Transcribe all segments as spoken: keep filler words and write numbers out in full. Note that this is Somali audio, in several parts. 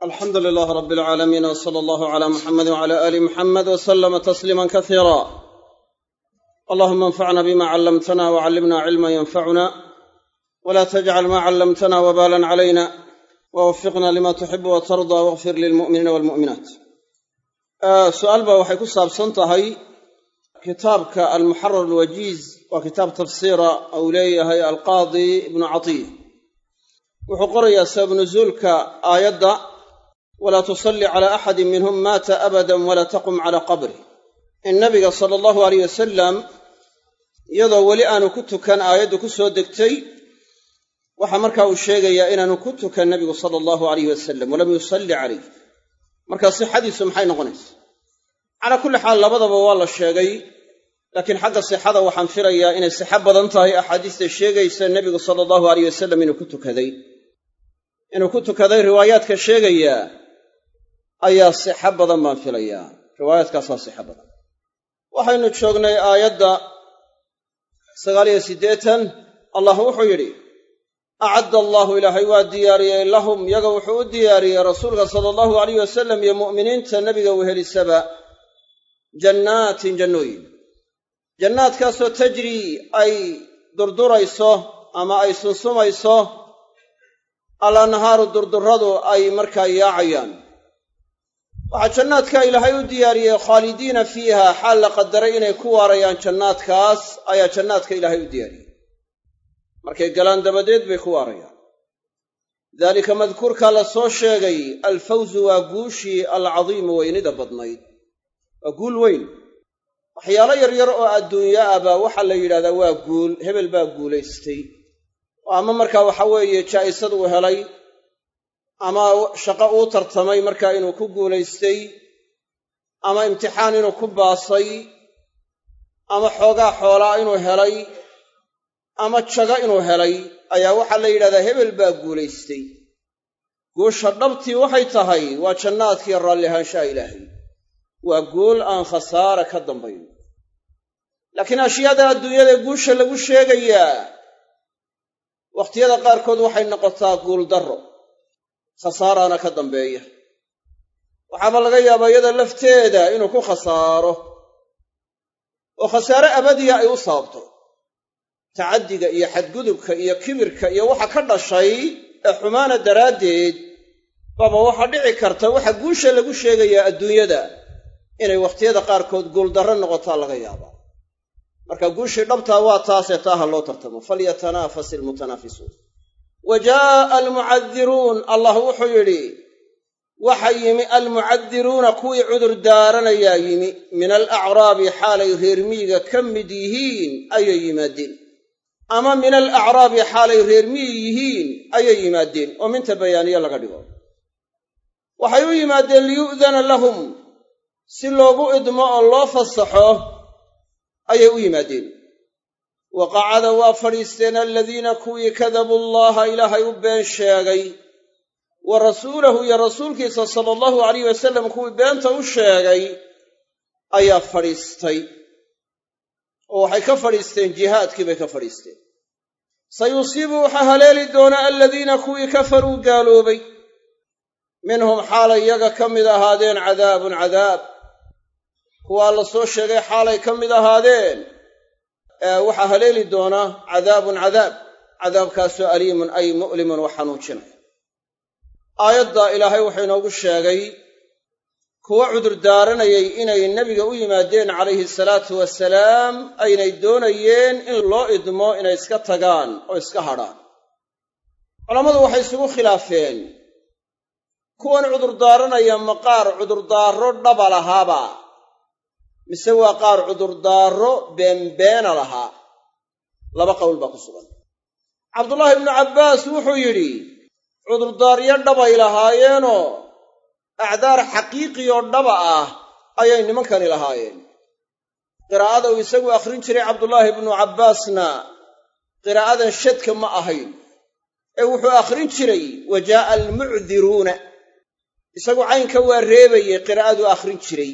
الحمد لله رب العالمين وصلى الله على محمد وعلى آل محمد وسلم تسليما كثيرا. اللهم انفعنا بما علمتنا وعلمنا علما ينفعنا ولا تجعل ما علمتنا وبالا علينا ووفقنا لما تحب وترضى واغفر للمؤمنين والمؤمنات. آه سؤال با waxay ku saabsan tahay kitaabka al-Muharrar al-Wajiz wa kitab tafsira oo leeyahay al-Qadi ibn Atiyya wuxuu qorayaa sabab nuzulka aayadda ولا تصلي على أحد منهم مات أبدا ولا تقم على قبره. النبي صلى الله عليه وسلم يضع ولي أن كنت كان آيات كسو دكتي وحمركه الشيء يا إن كنت كان النبي صلى الله عليه وسلم ولم يصلي عليه مركز صحة سمحين غنس على كل حال لبضب والله الشيء لكن حق الصحة وحنفر يا إن السحابة ضنتها أحاديث الشيء يسأل النبي صلى الله عليه وسلم إنه كنت كذي إنه كنت كذي روايات كالشيء يا ayaa sixo badan baan filayaa riwaayadkaas sixo badan waxaynu joognay aayadda sagaal iyo siddeetan Allah wuxuu yiri a'adda Allahu ilaahay waa diyaariyay lahum yaga wuxuu u diyaariyay rasuulka sallallahu alayhi wasallam iyo mu'miniinta nabiga u helisaba jannatin jannoyin jannaadkaasoo tajri ay durdurayso ama ay sunsumayso ala nahaaru durduradu ay markaa yaacayaan waxa jannaadka ilaahay u diyaariyay khaalidiina fiiha xal la qadaray inay ku waarayaan jannaadkaas ayaa jannaadka ilaahay u diyaariyay markay galaan dabadeed bay ku waarayaan dalika madkuurka la soo sheegay al-fawz wa guushi al-azim weynida badnayd waa guul weyn waxyaalo yar yar oo adduunyo aba waxa la yiraahdaa waa guul hebel baa guuleystay ama marka waxa weeye jaa'isad uu helay ama shaqo uu tartamay marka inuu ku guuleystay ama imtixaan inuu ku baasay ama xoogaa xoolaa inuu helay ama jaga inuu helay ayaa waxa la yiraahdaa hebel baa guuleystay guusha dhabtii waxay tahay waa jannaadkii raalli ahaanshaha ilaahay waa guul aan khasaara ka dambayn laakiin ashiyada adduunyada guusha lagu sheegayaa waqtiyada qaarkood waxay noqotaa guul darro khasaarana ka dambeeya waxaaba laga yaabaa iyada lafteeda inuu ku khasaaro oo khasaare abadiya ay u sababto tacaddiga iyo xadgudubka iyo kibirka iyo waxa ka dhashay ee xumaana daraaddeed baba waxa dhici karta waxa guusha lagu sheegayaa adduunyada inay waqtiyada qaarkood guul darro noqotaa laga yaabaa marka guushii dhabtaa waa taasee taaha loo tartamo falyatanafasil mutanafisuun وجاء المعذرون الله وحيري وحيمي المعذرون كوي عذر دارنا يا يمي من الأعراب حال يرميغا كمديهين أي يمادين أما من الأعراب حال يرميهين أي يمادين ومن تبيان يلا قدقوا وحيو يمادين ليؤذن لهم سلوبو إدماء الله فالصحوه أي يمادين وقعد وفريستنا الذين كوي كذبوا الله إلهي وبين شاقي ورسوله يا رسولك صلى الله عليه وسلم كوي بينته الشاقي أي فريستي وحي كفريستين جهاد كيف كفريستين سيصيبوا حهلال دون الذين كوي كفروا قالوا بي منهم حالا يقى كم إذا هادين عذاب عذاب هو الله سوى الشاقي حالا كم إذا هادين waxa haleeli doona cadaabun cadaab cadaabkaasoo aliimun ay mu'limun wa xanuujinay aayadda ilaahay wuxuu inoogu sheegay kuwa cudur daaranayay inay nabiga u yimaadeen calayhi salaatu wasalaam aynay doonayeen in loo idmo inay iska tagaan oo iska hadhaan culammadu waxay isugu khilaafeen kuwan cudur daaranaya maqaar cudur daarro dhaba lahaaba mise waa qaar cudurdaaro beenbeena lahaa laba qowl baa ku sugan Cabdullah ibn Abbas wuxuu yidhi cudurdaaryo dhabay lahaayeenoo acdaar xaqiiqi oo dhaba ah ayay nimankani lahaayeen qiraa'ada uu isagu akhrin jiray Cabdullah ibn Abbasna qiraa'adan shadka ma ahayn ee wuxuu akhrin jiray wajaa al-mu'dhiruuna isagu caynka waa reebayay qiraa'adu akhrin jiray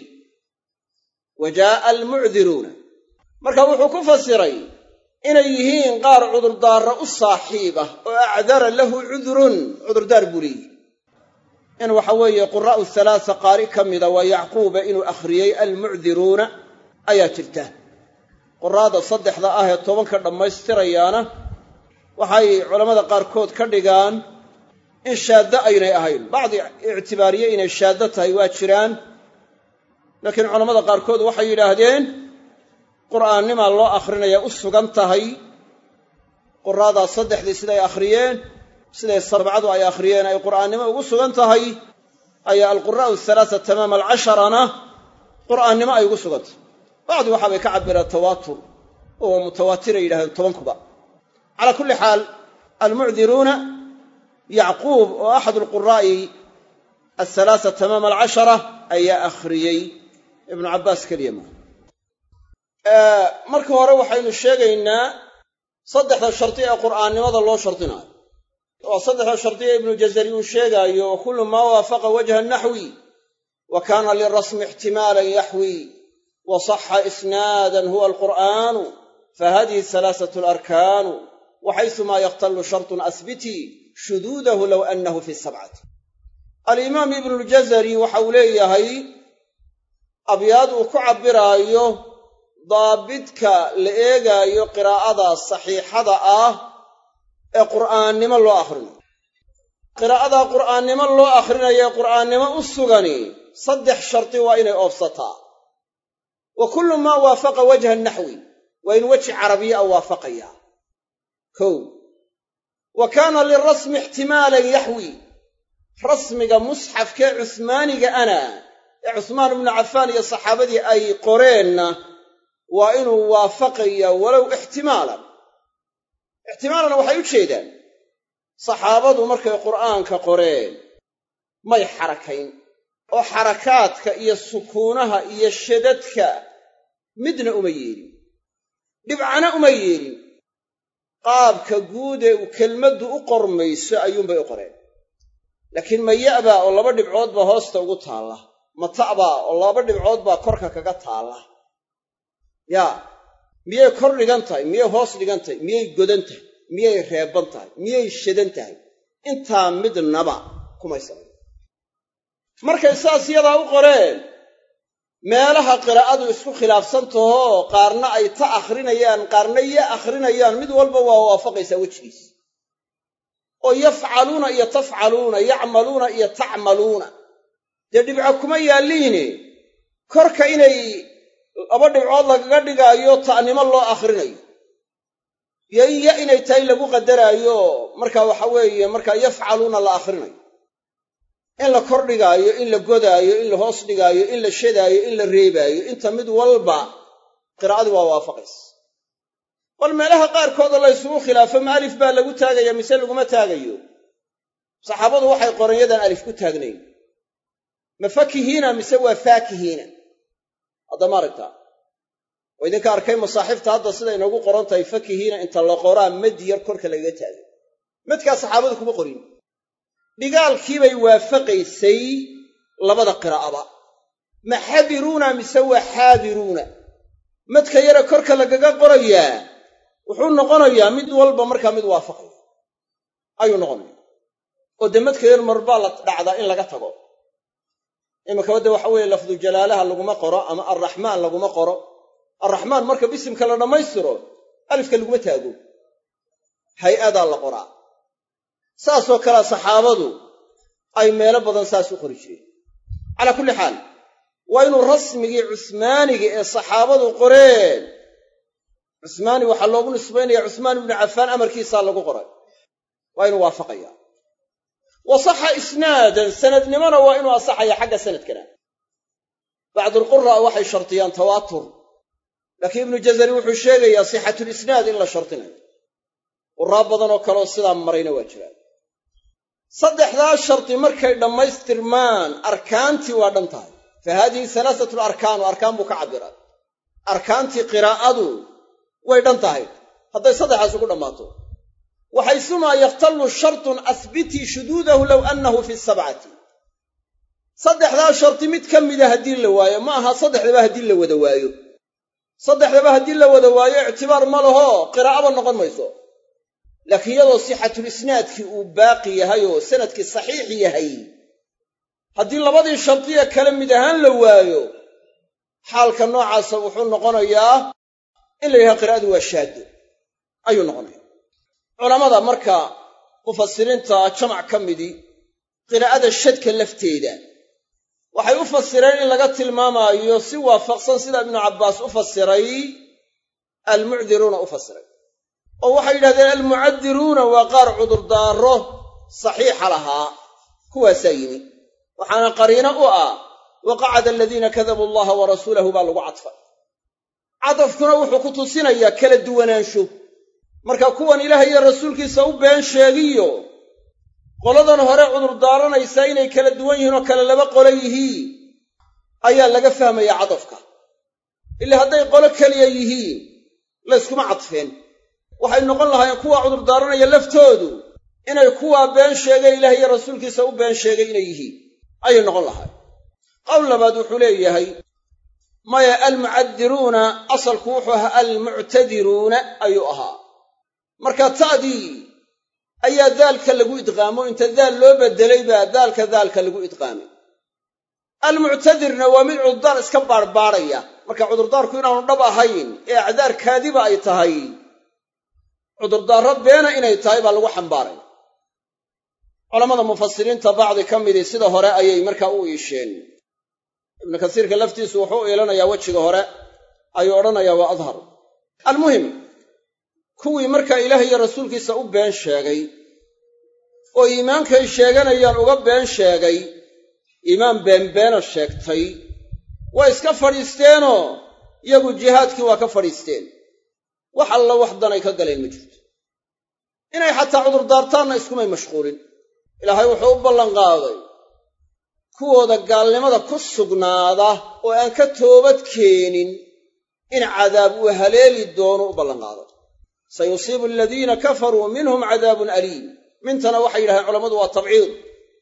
وجاء المعذرون marka wuxuu ku fasiray inay yihiin qaar cudur daaro u saaxiiba oo acdara lahu udhrun cudur daar buri in waxa weeye quraa'u halaasa qaari ka mida waa yacquuba inuu akhriyey almucdiruuna ayaa jirta. quraada saddexda ah ee tobanka dhammaystirayaana waxay culammada qaarkood ka dhigaan in shaaddo aynay ahayn. bacdi ictibaariye inay shaaddo tahay waa jiraan, laakiin culammada qaarkood waxay yidhaahdeen qur'aannimaa loo akhrinayaa u sugan tahay. quraadaa saddexdii siday akhriyeen, siday sabcadu ay akhriyeen ay qur'aannimo ugu sugan tahay, ayaa alquraa'u halaasa tamaama alcasharana qur'aannimo ay ugu sugan tahay. bacdi waxaabay ka cabiraan tawaatur oo mutawaatiray yidhahdeen tobankuba. calaa kulli xaal almucdiruuna yacquub oo axad alquraa'i alhalaasa tamaama alcashara ayaa akhriyey, ibnu cabbaas keliya maa. marka hore waxaynu sheegaynaa saddexda shardi ee qur'aannimada loo shardinaayo. waa saddexda shardi ee ibnu jazari uu sheegaayo: wa kullu maa waafaqa wajha naxwi wa kaana lirasmi ixtimaalan yaxwi wa saxa isnaadan huwa alqur'aanu fahadihi halaasatu alarkaanu waxaysumaa yaqtalu shartun asbitii shuduudahu low annahu fi sabcati. alimaam ibnuljazari waxa uu leeyahay abyaad uu ku cabbiraayo daabidka la eegaayo qiraa'ada saxiixada ah ee qur'aannimo loo akhrinayo. qiraa'ada qur'aannimo loo akhrinayo ee qur'aannimo u sugani saddex shardi waa inay oobsataa. wa kullu maa waafaqa wajha naxwi waa in weji carabiya a waafaqayaa. kow wa kaana lirasmi ixtimaalan yaxwi, rasmiga musxafkee cusmaaniga ana ee cusmaan ibnu cafaan iyo saxaabadii ay qoreenna waa inuu waafaqaya walow ixtimaalan. ixtimaalan waxay u jeedaan saxaabadu markay qur'aanka qoreen may xarakayn, oo xarakaadka iyo sukuunaha iyo shadadka midna uma yeelin, dhibcana uma yeelin. qaabka guud ee uu kelmaddu u qormayso ayuunbay u qoreen. laakiin ma ya'baa oo laba dhibcood baa hoosta ugu taalla, ma ta'baa oo laba dhibcood baa korka kaga taalla. yaa miyay kor dhigan tahay, miyay hoos dhigan tahay, miyay godan tahay, miyay reeban tahay, miyay shadan tahay? intaa midnaba kumay samayn. markay saas yadaa u qoreen, meelaha qiraa'adu isku khilaafsan tahoo qaarna ay ta akhrinayaan qaarna ya akhrinayaan, mid walba waa waafaqaysaa wejigiisa. oo yafcaluuna iyo tafcaluuna, yacmaluuna iyo tacmaluuna, dee dhibco kuma yaalliine korka inay laba dhibcood lagaga dhigaayo ta'nimo loo akhrinayo, iyo in ya inay tahay lagu qadaraayo markaa waxa weeye markaa yafcaluuna la akhrinayo. in la kor dhigaayo, in la godaayo, in la hoos dhigaayo, in la shadaayo, in la reebaayo, inta mid walba qiraa'adu waa waafaqaysa. bal meelaha qaarkooda la ysugu khilaafo ma alif baa lagu taagaya mise laguma taagayo. saxaabadu waxay qoreen yadaan alif ku taagnayn. ma fakihiina mise waa faakihiina? hadda ma aragtaa oo idinka arkay masaaxiifta hadda sida inoogu qoran tahay fakihiina inta la qoraa mad yar korka lagaga taagay. madkaa saxaabadu kuma qorin. dhigaalkiibay waafaqaysay labada qiraa'aba. ma xabiruuna mise waa xaabiruuna? madka yara korka lagaga qorayaa wuxuu noqonayaa mid walba markaa mid waafaqaya ayuu noqonaya. oo dee madka yar marbaa la dhacdaa in laga tago. iminka wadda waxa weeye lafdu jalaalaha laguma qoro ama arraxmaan laguma qoro. arraxmaan marka bisimka la dhammaystiro alifka laguma taago, hay-adaa la qoraa. saasoo kalea saxaabadu ay meelo badan saas u qori jireen. calaa kulli xaal waa inuu rasmigii cusmaaniga ee saxaabadu qoreen, cusmaani waxaa loogu nisbaynaya cusmaan ibnu cafaan amarkiisaa lagu qoray, waa inuu waafaqaya. wa saxa isnaadan, sanadnimona waa inuu asaxaya xagga sanadkana. bacdulqura waxay shardiyaan tawaatur, laakiin ibnu jazari wuxuu sheegayaa sixatulisnaad in la shardinayo. quraa badan oo kaleoo sidaa marayna waa jiraan. saddexdaa shardi markay dhammaystirmaan arkaantii waa dhan tahay. fa haadihi halaasatu larkaanu, arkaan buu ka cabbiraa. arkaantii qiraa'adu way dhan tahay hadday saddexaas ugu dhammaato. waxaysumaa yaqtallu shartun asbitii shuduudahu low annahu fi sabcati. saddexdaa shardi mid ka mida haddii la waayo, ma aha saddexdaba haddii la wada waayo. saddexdaba haddii la wada waayo ictibaar ma laho qiraa'aba noqon mayso. laakiin iyadoo sixatulisnaadkii uu baaqi yahay oo sanadkii saxiix yahay haddii labadii shardiya kale mid ahaan la waayo xaalka noocaasa wuxuu noqonayaa in la yidhaha qiraa'adu waa shaado ayuu noqonaya. culammada marka mufasiriinta jamac ka midii qiraa'ada shadka lafteeda waxay u fasireen in laga tilmaamaayo si waafaqsan sida ibnu cabbaas u fasiray almucdiruuna u fasiray oo waxay yidhahdeen almucadiruuna waa qaar cudurdaaro saxiixa lahaa kuwaasaa yimi waxaana qariino u ah waqacada aladiina kadabuu allaha wa rasuulahu baa lagu cadfay. cadafkuna wuxuu ku tusinayaa kala duwanaansho marka kuwan ilaahay iyo rasuulkiisa u been sheegiyo qoladan hore cudurdaaranaysa inay kala duwan yihiin oo kale laba qolo yihiin ayaa laga fahmaya cadafka. ilaa hadday qolo keliya yihiin layskuma cadfeen, waxay noqon lahaayeen kuwa cudurdaaranaya laftoodu inay kuwaa been sheegay ilaahay iyo rasuulkiisa u been sheegay inay yihiin ayay noqon lahaay. qowl labaad wuxuu leeyahay maya almucadiruuna asalku wuxuu ahaa almuctadiruuna ayuu ahaa, marka ta'dii ayaa daalka lagu idqaamo inta daal loo bedelay baa daalka daalka lagu idqaamay. almuctadirna waa mid cudurdaar iska baarbaaraya, marka cudurdaarku inaanu dhab ahayn ee acdaar kaadiba ay tahay, cudurdaarro beena inay tahay baa lagu xambaaray. culammada mufasiriinta bacdi ka midii sida hore ayay markaa u iisheen. ibnu kasiirka laftiisu wuxuu u iilanayaa wejiga hore ayuu odhanayaa waa adhar. almuhim kuwii markaa ilaahay iyo rasuulkiisa u been sheegay oo iimaankay sheeganayaan uga been sheegay, iimaan beenbeena sheegtay, way iska fadhiisteenoo iyagu jihaadkii waa ka fadhiisteen. wax alla wax danay ka galeen ma jirto. inay xataa cudurdaartaanna iskumay mashquulin. ilaahay wuxuu u ballanqaaday kuwooda gaalnimada ku sugnaada oo aan ka toobad keenin in cadaab uu haleeli doono u ballanqaaday. sayusiibu aladiina kafaruu minhum cadaabun aliim. mintana waxay yidhahdeen culammadu waa tabciid.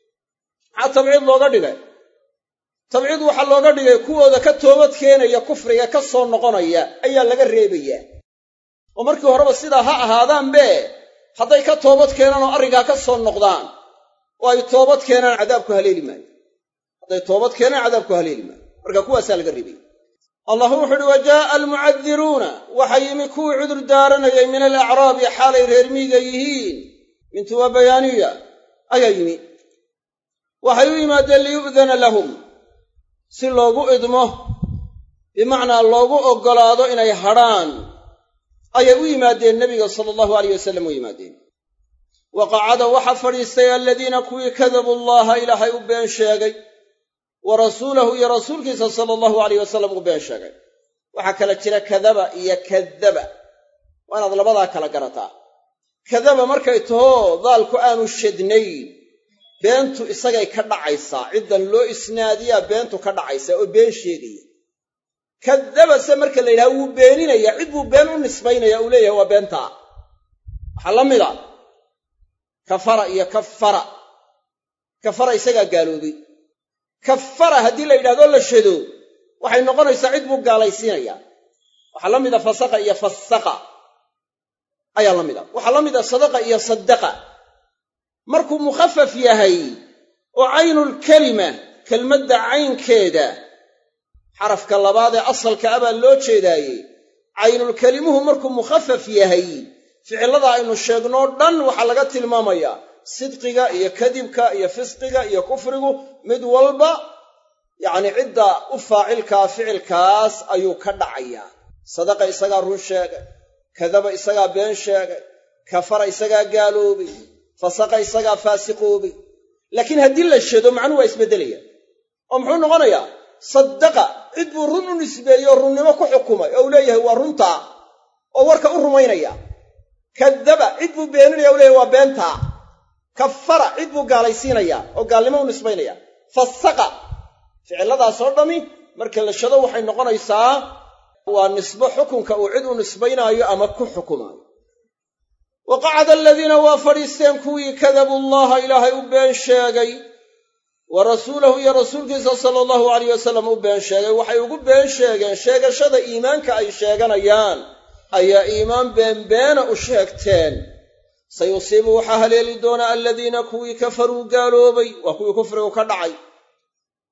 maxaa tabciid looga dhigay? tabciid waxaa looga dhigay kuwooda ka toobad keenaya kufriga ka soo noqonaya ayaa laga reebayaa. oo markii horeba sidaa ha ahaadaanbe hadday ka toobad keenaan oo arrinkaa ka soo noqdaan oo ay toobad keenaan cadaabku haleeli maayo. hadday toobad keenaan cadaabku haleeli maayo, marka kuwaasaa laga reebaya. allah wuxu uhi wa jaa'a almucadiruuna waxaa yimi kuwii cudur daaranayay min alacraabi xaalay reer miyiga yihiin. mintu waa bayaaniya ayaa yimi. waxay u yimaadeen liyu'dana lahum si loogu idmo, bimacnaa loogu oggolaado inay hadhaan ayay u yimaadeen nebiga sala allahu alayh wasallam u yimaadeen. wa qacada waxa fadhiistay aladiina kuwii kadabuu allaha ilaahay u been sheegay wa rasuulahu iyo rasuulkiisa sala allahu alayh wasallam u been sheegay. waxaa kala jira kadaba iyo kadaba, waa inaad labadaa kala garataa. kadaba markay tahoo daalku aanu shadnayn, beentu isagay ka dhacaysaa, ciddan loo isnaadiyaa beentu ka dhacaysaa oo been sheegaya. kadaba se marka la yidhaha wuu beeninaya, cid buu been u nisbaynaya uu leeyahay waa beentaa. waxaa la mid a kafara iyo kafara. kafara isagaa gaaloobay. kafara haddii la yidhahdo la shado waxay noqonaysaa cid buu gaalaysiinaya. waxaa la mid a fasaqa iyo fasaqa ayaa la mid a. waxaa la mid a sadaqa iyo sadaqa. markuu mukhafaf yahay oo caynulkelima kelmadda caynkeeda xarafka labaad ee asalka a baa loo jeedaayey, caynulkelimuhu markuu mukhafaf yahay ficillada aynu sheegnoo dhan waxaa laga tilmaamayaa sidqiga iyo kadibka iyo fisqiga iyo kufrigu mid walba yacni cidda u faacilkaa ficilkaas ayuu ka dhacayaa. sadaqa isagaa run sheegay, kadaba isagaa been sheegay, kafara isagaa gaaloobay, fasaqa isagaa faasiqoobay. laakiin haddii la shado macnuhu waa isbeddelaya oo muxuu noqonayaa sadaqa cid buu run u nisbeeyey oo runnimo ku xukumay oo uu leeyahay waa runtaa oo warka u rumaynaya. kadaba cid buu beeninaya u leeyahay waa beentaa. kafara cid buu gaalaysiinaya oo gaalnimo u nisbaynaya. fasaqa ficilladaasoo dhammi marka la shado waxay noqonaysaa waa nisbo xukunka uu cid u nisbaynaayo ama ku xukumaayo. wa qacada aladiina waa fadhiisteen kuwii kadabuu allaha ilaahay u been sheegay wa rasuulahu iyo rasuulkiisa sala allahu alayh wasallam u been sheegay. waxay ugu been sheegeen sheegashada iimaanka ay sheeganayaan ayaa iimaan beenbeena u sheegteen. sayusiibu waxaa haleeli doona aladiina kuwii kafaruu gaaloobay, waa kuwii kufrigu ka dhacay,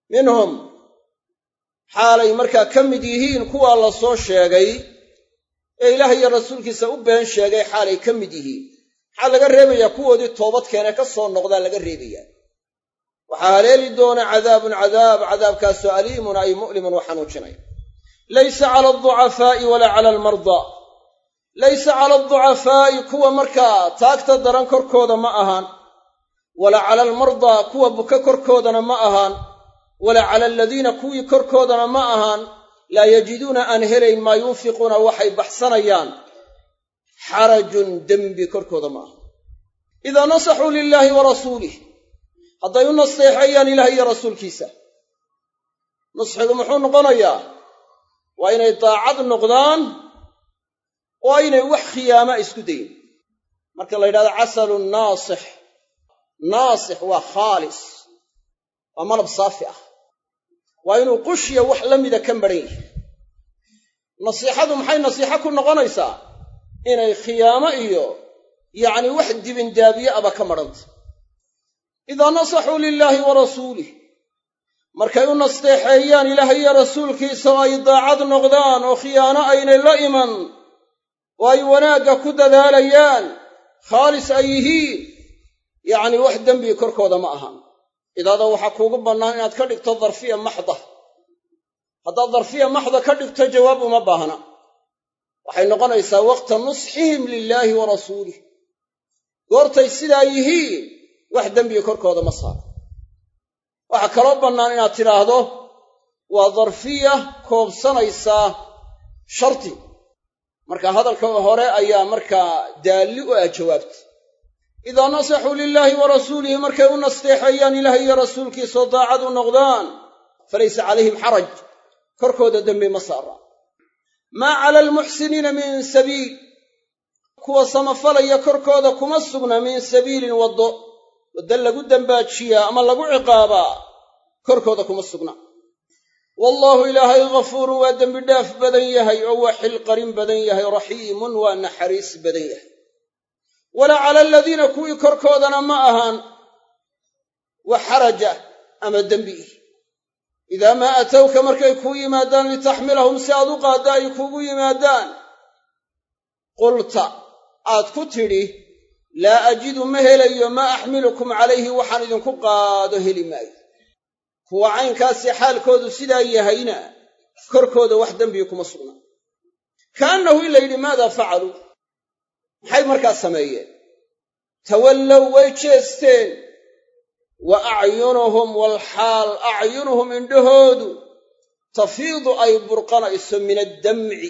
minhum xaalay markaa ka mid yihiin kuwaa la soo sheegay ee ilaahay iyo rasuulkiisa u been sheegay xaalay ka mid yihiin maxaa laga reebayaa kuwoodii toobad keene ka soo noqdaa laga reebayaa waxaa haleeli doona cadaabun cadaab cadaabkaasoo aliimun ay mu'limun wa xanuujinaya laysa cala alducafaa'i walaa cala almardaa laysa cala alducafaa'i kuwa markaa taagta daran korkooda ma ahaan walaa cala almardaa kuwa buka korkoodana ma ahaan walaa cala aladiina kuwii korkoodana ma ahaan laa yajiduuna aan helayn maa yunfiquuna waxay baxsanayaan xarajun dembi korkooda ma aha idaa nasaxuu lilaahi wa rasuulih hadday u nasteexeeyaan ilaah iyo rasuulkiisa nusxigu muxuu noqonayaa waa inay daacad noqdaan oo aynay wax khiyaama isku dayin marka la yidhahdo casalu naasix naasix waa khaalis waa malab saafi ah waa inuu qushiya wax la mida ka maran yahay nasiixadu maxay nasiixo ku noqonaysaa inay khiyaamo iyo yacni wax dibindaabiye aba ka marhanta idaa nasaxuu lilaahi wa rasuulih markay u nasteexeeyaan ilaahay iyo rasuulkiisa oo ay daacad noqdaan oo khiyaano aynay la iman oo ay wanaagga ku dadaalayaan khaalis ay yihiin yacni wax dembi korkooda ma ahan idaada waxaa kuugu bannaan inaad ka dhigto darfiya maxda haddaad darfiya maxda ka dhigto jawaab uma baahna waxay noqonaysaa waqta nusxihim lilaahi wa rasuulih goortay sidaa yihiin wax dembiga korkooda ma saaro waxaa kaloo bannaan inaad tidhaahdo waa darfiya koobsanaysaa sharti marka hadalka hore ayaa markaa daalli u ah jawaabta idaa nasaxuu lilaahi wa rasuulihi markay u nasteexeeyaan ilaah iyo rasuulkiisoo daacad u noqdaan falaysa calayhim xaraj korkooda dembi ma saara maa cala almuxsiniina min sabiil kuwa samafalaya korkooda kuma sugna min sabiilin waddo waddo lagu dembaajiyaa ama lagu ciqaabaa korkooda kuma sugna wallaahu ilaahay ghafuurun waa dembi dhaaf badan yahay oo waa xilqarin badan yahay raxiimun waa naxariis badan yahay walaa cala aladiina kuwii korkoodana ma ahaan wa xaraja ama dembi idaa maa atowka markay kuu yimaadaan litaxmilahum si aad u qaadda ay kuugu yimaadaan qulta aad ku tidhi laa ajidu ma helayo maa axmilukum calayhi waxaan idinku qaado heli maayo kuwa caynkaasi xaalkoodu sidaa yahayna korkooda wax dembiga kuma sugna kaannahu in la yidhi maadaa facaluu maxay markaas sameeyeen tawallow way jeesteen wa acyunuhum walxaal acyunuhum indhahoodu tafiidu ay burqanayso min addamci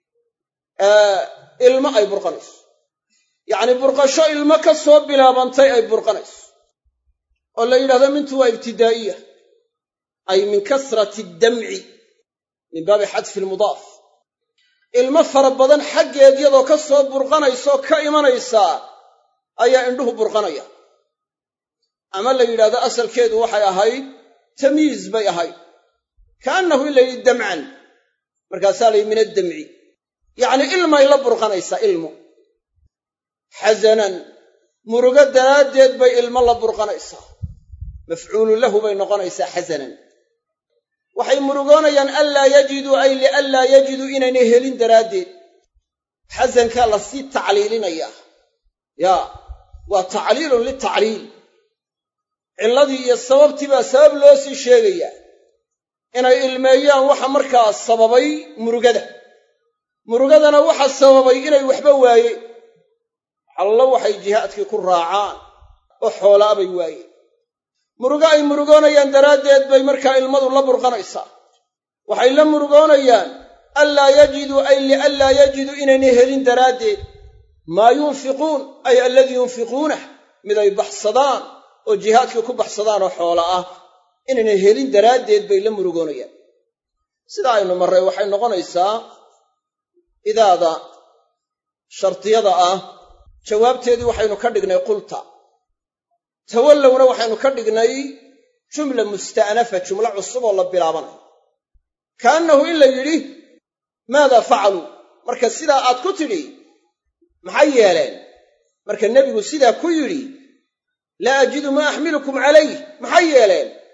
ilmo ay burqanayso yacni burqasho ilmo ka soo bilaabantay ay burqanayso oo la yidhahdo mintu waa ibtidaa'iya ay min kasrati addamci min baabi xadfi almudaaf ilmo fara badan xaggeed iyadoo ka soo burqanaysoo ka imanaysaa ayaa indhuhu burqanaya ama la yidhahdo asalkeedu waxay ahayd tamyiiz bay ahayd kaannahu in la yidhi damcan markaasaa la yidhi min addamci yacni ilmay la burqanaysaa ilmo xasanan murugo daraaddeed bay ilmo la burqanaysaa mafcuulu lahu bay noqonaysaa xasanan waxay murugoonayaan anlaa yajiduu ay lianlaa yajiduu inaynay helin daraaddeed xasankaa la sii tacliilinayaa yaa waa tacliilun litacliil cilladii iyo sababtii baa sabab loo sii sheegayaa inay ilmeeyaan waxa markaa sababay murugada murugadana waxa sababay inay waxba waayeen allo waxay jihaadkii ku raacaan oo xoolaa bay waayeen murugo ay murugoonayaan daraaddeed bay markaa ilmadu la burqanaysaa waxay la murugoonayaan anlaa yajiduu ay lianlaa yajiduu inaynay helin daraaddeed maa yunfiquun ay alladii yunfiquunah mid ay baxsadaan oo jihaadkii ku baxsadaan oo xoola ah inaynay helin daraaddeed bay la murugoonayaan sidaa aynu marray waxay noqonaysaa idaada shartiyada ah jawaabteedii waxaynu ka dhignay qulta tawallowna waxaynu ka dhignay jumla musta'nafa jumlo cusub oo la bilaabanayo kaannahu in la yidhi maadaa facaluu marka sidaa aad ku tidhi maxay yeeleen marka nebigu sidaa ku yidhi laa ajidu maa axmilukum calayh maxay yeeleen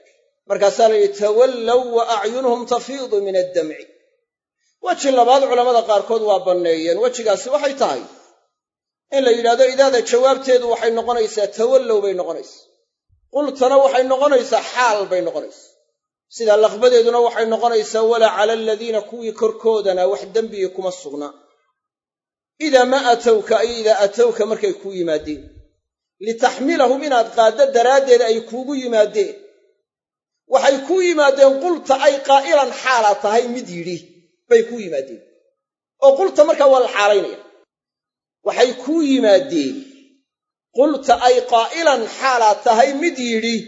markaasaa la yidhi tawallow wa acyunuhum tafiidu min addamci. weji labaad culammada qaarkood waa banneeyeen. wejigaasi waxay tahay in la yidhahdo idaada jawaabteedu waxay noqonaysaa tawallow bay noqonaysaa, qultana waxay noqonaysaa xaal bay noqonaysaa. sidaa laqbadeeduna waxay noqonaysaa walaa cala aladiina kuwii korkoodana wax dembiga kuma sugna. idaa ma atowka ay idaa atowka markay kuu yimaadeen, litaxmilahum inaad qaaddo daraaddeed ay kuugu yimaadeen. waxay kuu yimaadeen qulta ay qaa'ilan xaala tahay mid yidhi bay kuu yimaadeen, oo qulta markaa waa la xaalaynaya. waxay kuu yimaadeen qulta ay qaa'ilan xaala tahay mid yidhi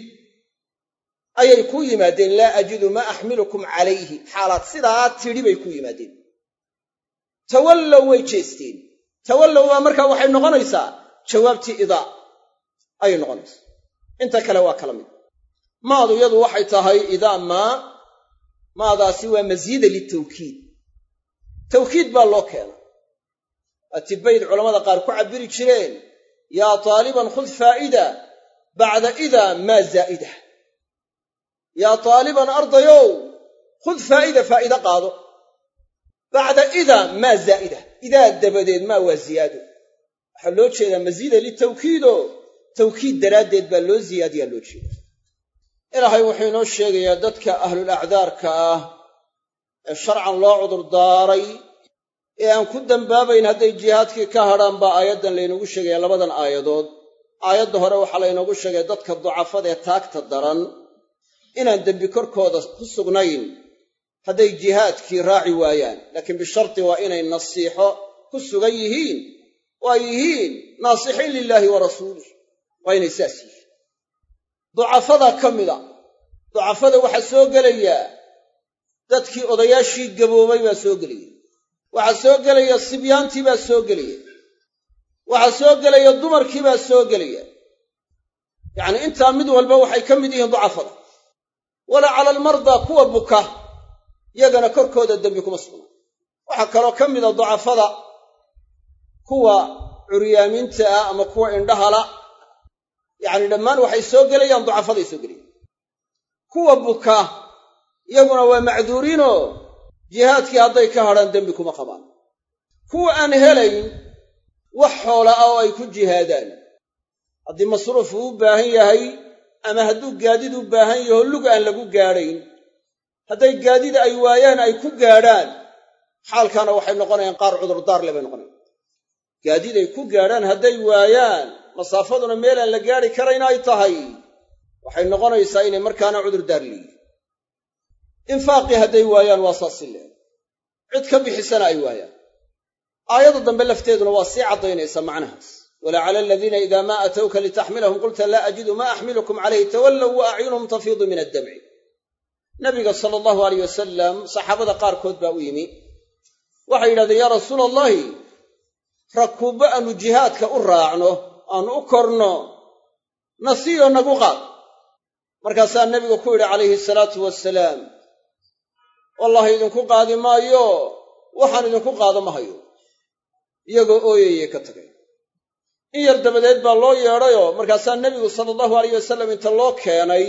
ayay kuu yimaadeen, laa ajidu maa axmilukum calayhi, xaalaad sidaa tidhi bay kuu yimaadeen. tawallow way jeesteen. tawallow baa markaa waxay noqonaysaa jawaabtii idaa ayay noqonaysaa. inta kale waa kala mid. maadu iyadu waxay tahay idaa maa, maadaasi waa masiida litawkiid. tawkiid baa loo keena. atibayd culammada qaar ku cabbiri jireen yaa taaliban khud faa'ida bacda idaa maa zaa'ida. yaa taaliban ardayow khud faa'ida faa'ido qaado bacda idaa maa zaa'ida, idaa dabadeed maa waa ziyaado. waxaa loo jeedaa masiida litawkiidoo tawkiid daraaddeed baa loo ziyaadiyaa loo jeeda. ilaahay wuxuu inoo sheegayaa dadka ahlul acdaarka ah ee sharcan loo cudurdaaray ee aan ku dembaabayn hadday jihaadkii ka hadhaan baa aayaddan laynagu sheegaya labadan aayadood. aayadda hore waxaa laynoogu sheegay dadka ducafada ee taagta daran inaan dembi korkooda ku sugnayn hadday jihaadkii raaci waayaan, laakiin bisharti waa inay nasiixo ku sugan yihiin oo ay yihiin naasixiin lilaahi wa rasuulih. waa inay saas yihiin. ducafada ka mida, ducafada waxaa soo gelayaa dadkii odayaashii gaboobay baa soo gelaya, waxaa soo gelaya sibyaantii baa soo gelaya, waxaa soo gelaya dumarkii baa soo gelaya. yacnii intaa mid walba waxay ka mid yihiin ducafada. walaa cala almardaa, kuwa buka yagana korkooda dembi kuma sugna. waxaa kaloo ka mida ducafada kuwa curyaamiinta ah ama kuwa indhahala, yacni dhammaan waxay soo gelayaan ducafaday soo gelayaan. kuwa buka iyaguna waa macduuriinoo jihaadkii hadday ka hadhaan dembi kuma qabaan. kuwa aan helayn wax xoola ah oo ay ku jihaadaan, haddii masruuf uu u baahan yahay ama hadduu gaadiid u baahan yaho lug aan lagu gaadhayn, hadday gaadiid ay waayaan ay ku gaadhaan, xaalkaana waxay noqonayaan qaar cudurdaar le bay noqonayaan. gaadiid ay ku gaadhaan hadday waayaan, masaafaduna meelaan la gaadhi karayn ay tahay, waxay noqonaysaa inay markaana cudurdaar leeyihin. infaaqii hadday waayaan waa saasi leh, cid ka bixisana ay waayaan. aayadda dambe lafteeduna waa sii caddaynaysa macnahaas. walaa cala aladiina idaa maa atowka litaxmilahum qulta laa ajidu maa axmilukum calayhi tawallow wa acyunuhum tafiidu min addamci. nabiga sala allahu alayh wasalam saxaabada qaarkood baa u yimi, waxay yidhahdeen yaa rasuula allahi, rakuubbo aanu jihaadka u raacno, aanu u korno, nasiiyo nagu qaad. markaasaa nebigu ku yidhi calayhi salaatu wasalaam, wallaahi idinku qaadi maayo, waxaan idinku qaado ma hayo. iyagoo ooyayay ka tagay. in yar dabadeed baa loo yeedhayoo markaasaa nebigu sala allahu alayh wasalam inta loo keenay,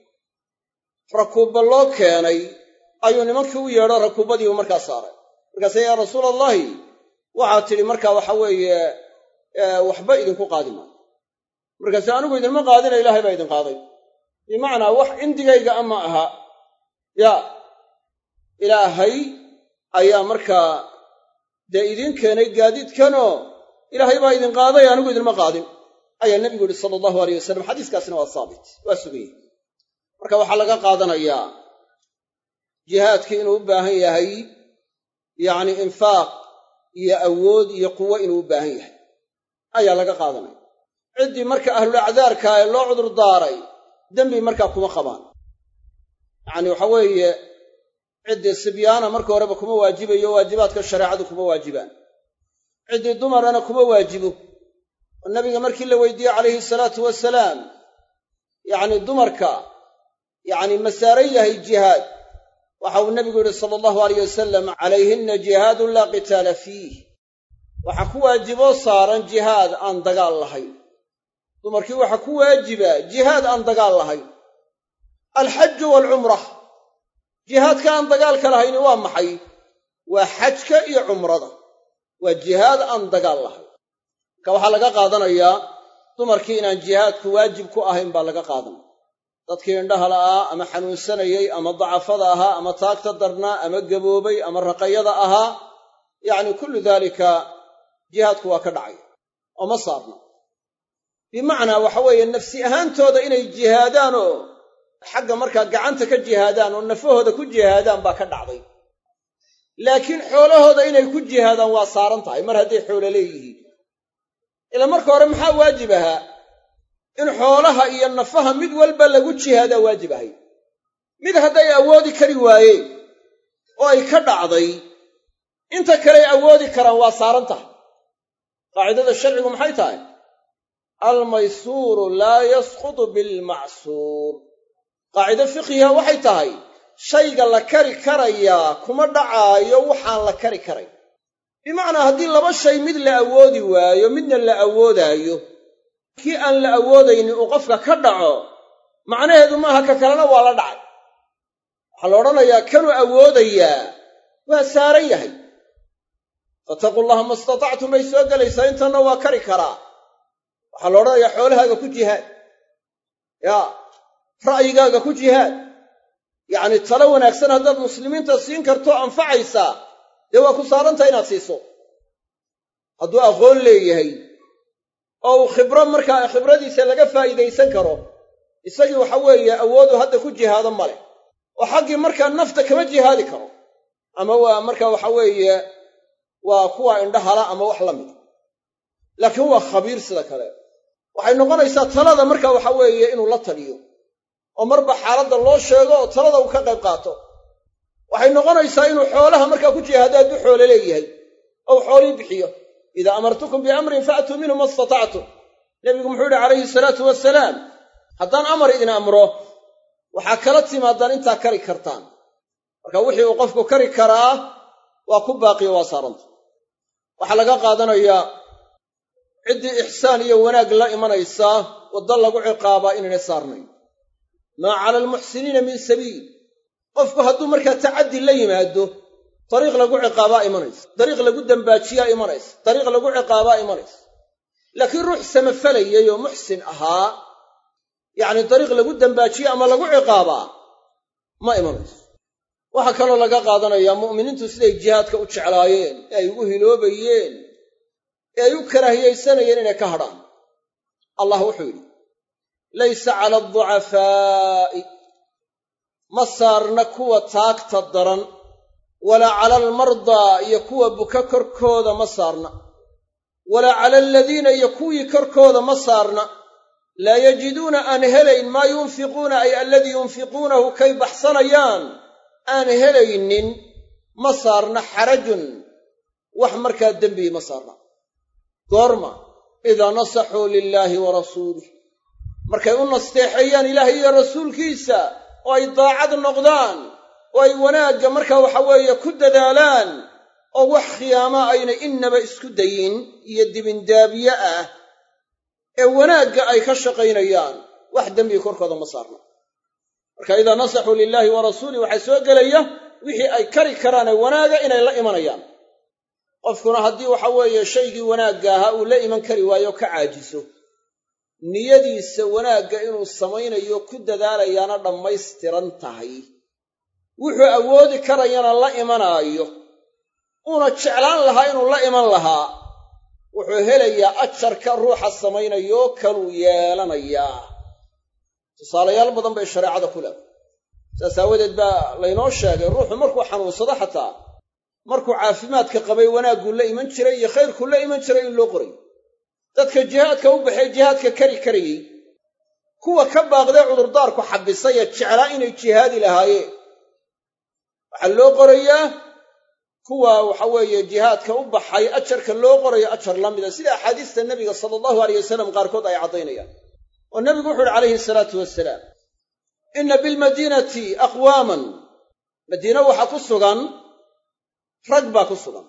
rakuubba loo keenay, ayuu nimankii u yeedho rakuubbadiibu markaa saaray. markaasa yaa rasuula allahi, waxaad tidhi markaa waxa weeye waxba idinku qaadi maayo. markaase anigu idinma qaadina, ilaahay baa idin qaaday. bimacnaa wax cindigayga ama aha, yaa ilaahay ayaa markaa dee idiin keenay gaadiidkanoo ilaahay baa idin qaaday, anigu idinma qaadin, ayaa nebigu yidhi sala allahu alayh wasalam. xadiiskaasina waa saabit, waa sugan yahay. marka waxaa laga qaadanayaa jihaadkii inuu u baahan yahay yacni infaaq iyo awood iyo quwo inuu u baahan yahay ayaa laga qaadanaya. ciddii marka ahlulacdaarka ee loo cudur daaray dembi markaa kuma qabaan. yacni waxa weeye ciddii sibyaana marka horeba kuma waajibayo, waajibaadka shareecadu kuma waajibaan. ciddii dumarana kuma waajibo. oo nabiga markii la weydiiyey calayhi salaatu wasalaam, yacni dumarka yacni ma saaran yahay jihaad, waxa uu nebigu yidhi sala allahu alayh wasalam, calayhinna jihaadun laa qitaala fiih. waxa ku waajiboo saaran jihaad aan dagaal lahayn. dumarkii waxa ku waajiba jihaad aan dagaal lahayn. alxaju waalcumra jihaadka aan dagaalka lahayni waa maxay? waa xajka iyo cumrada, waa jihaad aan dagaal lahayn. marka waxaa laga qaadanayaa dumarkii inaan jihaadku waajib ku ahayn baa laga qaadanaya. dadkii indhaha la'aa ama xanuunsanayey ama dacafada ahaa ama taagta darnaa ama gaboobay ama raqayada ahaa, yacni kullu daalika jihaadku waa ka dhacaya oo ma saarna. bimacnaa waxa weeye nafsi ahaantooda inay jihaadaan oo xagga markaa gacanta ka jihaadaan oo nafahooda ku jihaadaan baa ka dhacday. laakiin xoolahooda inay ku jihaadaan waa saaran tahay mar hadday xoolo leeyihiin. ilaa marka hore maxaa waajib ahaa? in xoolaha iyo nafaha mid walba lagu jihaadaa waajib ahay. mid hadday awoodi kari waayeen oo ay ka dhacday, inta kaley awoodi karaan waa saaran tahay. qaacidada sharcigu maxay tahay? almaysuuru laa yasqutu bilmacsuur. qaacido fiqhiga waxay tahay shayga la kari karayaa kuma dhacaayo waxaan la kari karay. bimacnaa haddii laba shay mid la awoodi waayo midna la awoodaayo, kii aan la awoodaynin uu qofka ka dhaco, macnaheedu maaha ka kalena waa la dhacay. waxaa la odhanayaa kanuu awoodayaa waa saaran yahay. fattaqu llaha ma istatactum bay soo gelaysaa, intanna waa kari karaa. waxaa la odhanayaa xoolahaaga ku jihaad, yaa ra'yigaaga ku jihaad. yacni talo wanaagsan haddaad muslimiinta siin karto anfacaysaa, dee waa ku saarantaha inaad siiso. hadduu aqoon leeyahay oo uu khibro markaa khibradiisa laga faa'iidaysan karo, isagii waxa weeye awoodu hadda ku jihaado ma leh, oo xaggii markaa nafta kama jihaadi karo, ama waa markaa waxa weeye waa kuwa indhahala ama wax la mid. laakiin waa khabiir sida kale. waxay noqonaysaa talada markaa waxa weeye inuu la taliyo oo marba xaaladda loo sheego oo talada uu ka qayb qaato. waxay noqonaysaa inuu xoolaha markaa ku jihaado hadduu xoolo leeyahay ou xoolii bixiyo. idaa amartukum biamrin fa'tuu minhu ma istatactum. nebigu muxuu yidhi calayhi salaatu wasalaam, haddaan amar idin amro waxaa kala timaadaan intaa kari kartaan. marka wixii uu qofku kari karaa waa ku baaqiyo waa saaranta. waxaa laga qaadanayaa ciddii ixsaan iyo wanaag la imanaysaa waddo lagu ciqaabaa inaynay saarnayn. maa cala almuxsiniina min sabiil. qofku hadduu markaa tacaddi la yimaado, dariiq lagu ciqaabaa imanaysa, dariiq lagu dambaajiyaa imanaysa, dariiq lagu ciqaabaa imanaysa. laakiin ruux samafalayay oo muxsin ahaa, yacni dariiq lagu dambaajiye ama lagu ciqaabaa ma imanayso. waxaa kaloo laga qaadanayaa mu'miniintu siday jihaadka u jeclaayeen ee ay ugu hiloobayeen ee ay u karaahiyaysanayeen inay ka hadhaan. allah wuxuu yidhi, laysa cala alducafaa'i ma saarna kuwa taagta daran, walaa cala almardaa iyo kuwa buka korkooda ma saarna, walaa cala aladiina iyo kuwii korkooda ma saarna, laa yajiduuna aan helayn maa yunfiquuna ay aladii yunfiquunahu kay baxsanayaan aan helaynin ma saarna xarajun wax markaa dembii ma saarna. goorma? idaa nasaxuu lilaahi wa rasuulih, markay u nasteexeeyaan ilaahay iyo rasuulkiisa oo ay daacad noqdaan oo ay wanaagga markaa waxa weeye ku dadaalaan oo wax khiyaama aynay innaba isku dayin iyo dibindaabiye ah ee wanaagga ay ka shaqaynayaan, wax dembi korkooda ma saarna. marka idaa nasaxuu lilaahi wa rasuulih waxaa soo gelaya wixii ay kari karaan ee wanaaga inay la imanayaan. qofkuna haddii waxa weeye shaygii wanaagga ahaa uu la iman kari waayo ka caajiso, niyadiisa wanaagga inuu samaynayo ku dadaalayaana dhammaystiran tahay, wuxuu awoodi karayana la imanaayo, uuna jeclaan lahaa inuu la iman lahaa, wuxuu helayaa ajarka ruuxa samaynayo kaluu yeelanayaa. tusaalayaal badan bay shareecada ku leedahay. saas aawadeed baa laynoo sheegay ruuxu markuu xanuunsado, xataa markuu caafimaadka qabay wanaagguu la iman jiray iyo khayrkuu la iman jiray in loo qoray. dadka jihaadka u baxay jihaadka kari karayey, kuwa ka baaqdee cudurdaarku xabisay ee jeclaa inay jihaadi lahaayeen, waxaa loo qorayaa kuwa waxa weeye jihaadka u baxay ajarka loo qorayo ajar la mida, sida axaadiista nebiga sala allahu alayh wasalam qaarkood ay caddaynayaan. oo nebigu wuxu uhi calayhi salaatu wasalaam, inna bilmadiinati aqwaaman, madiine waxaa ku sugan rag baa ku sugan,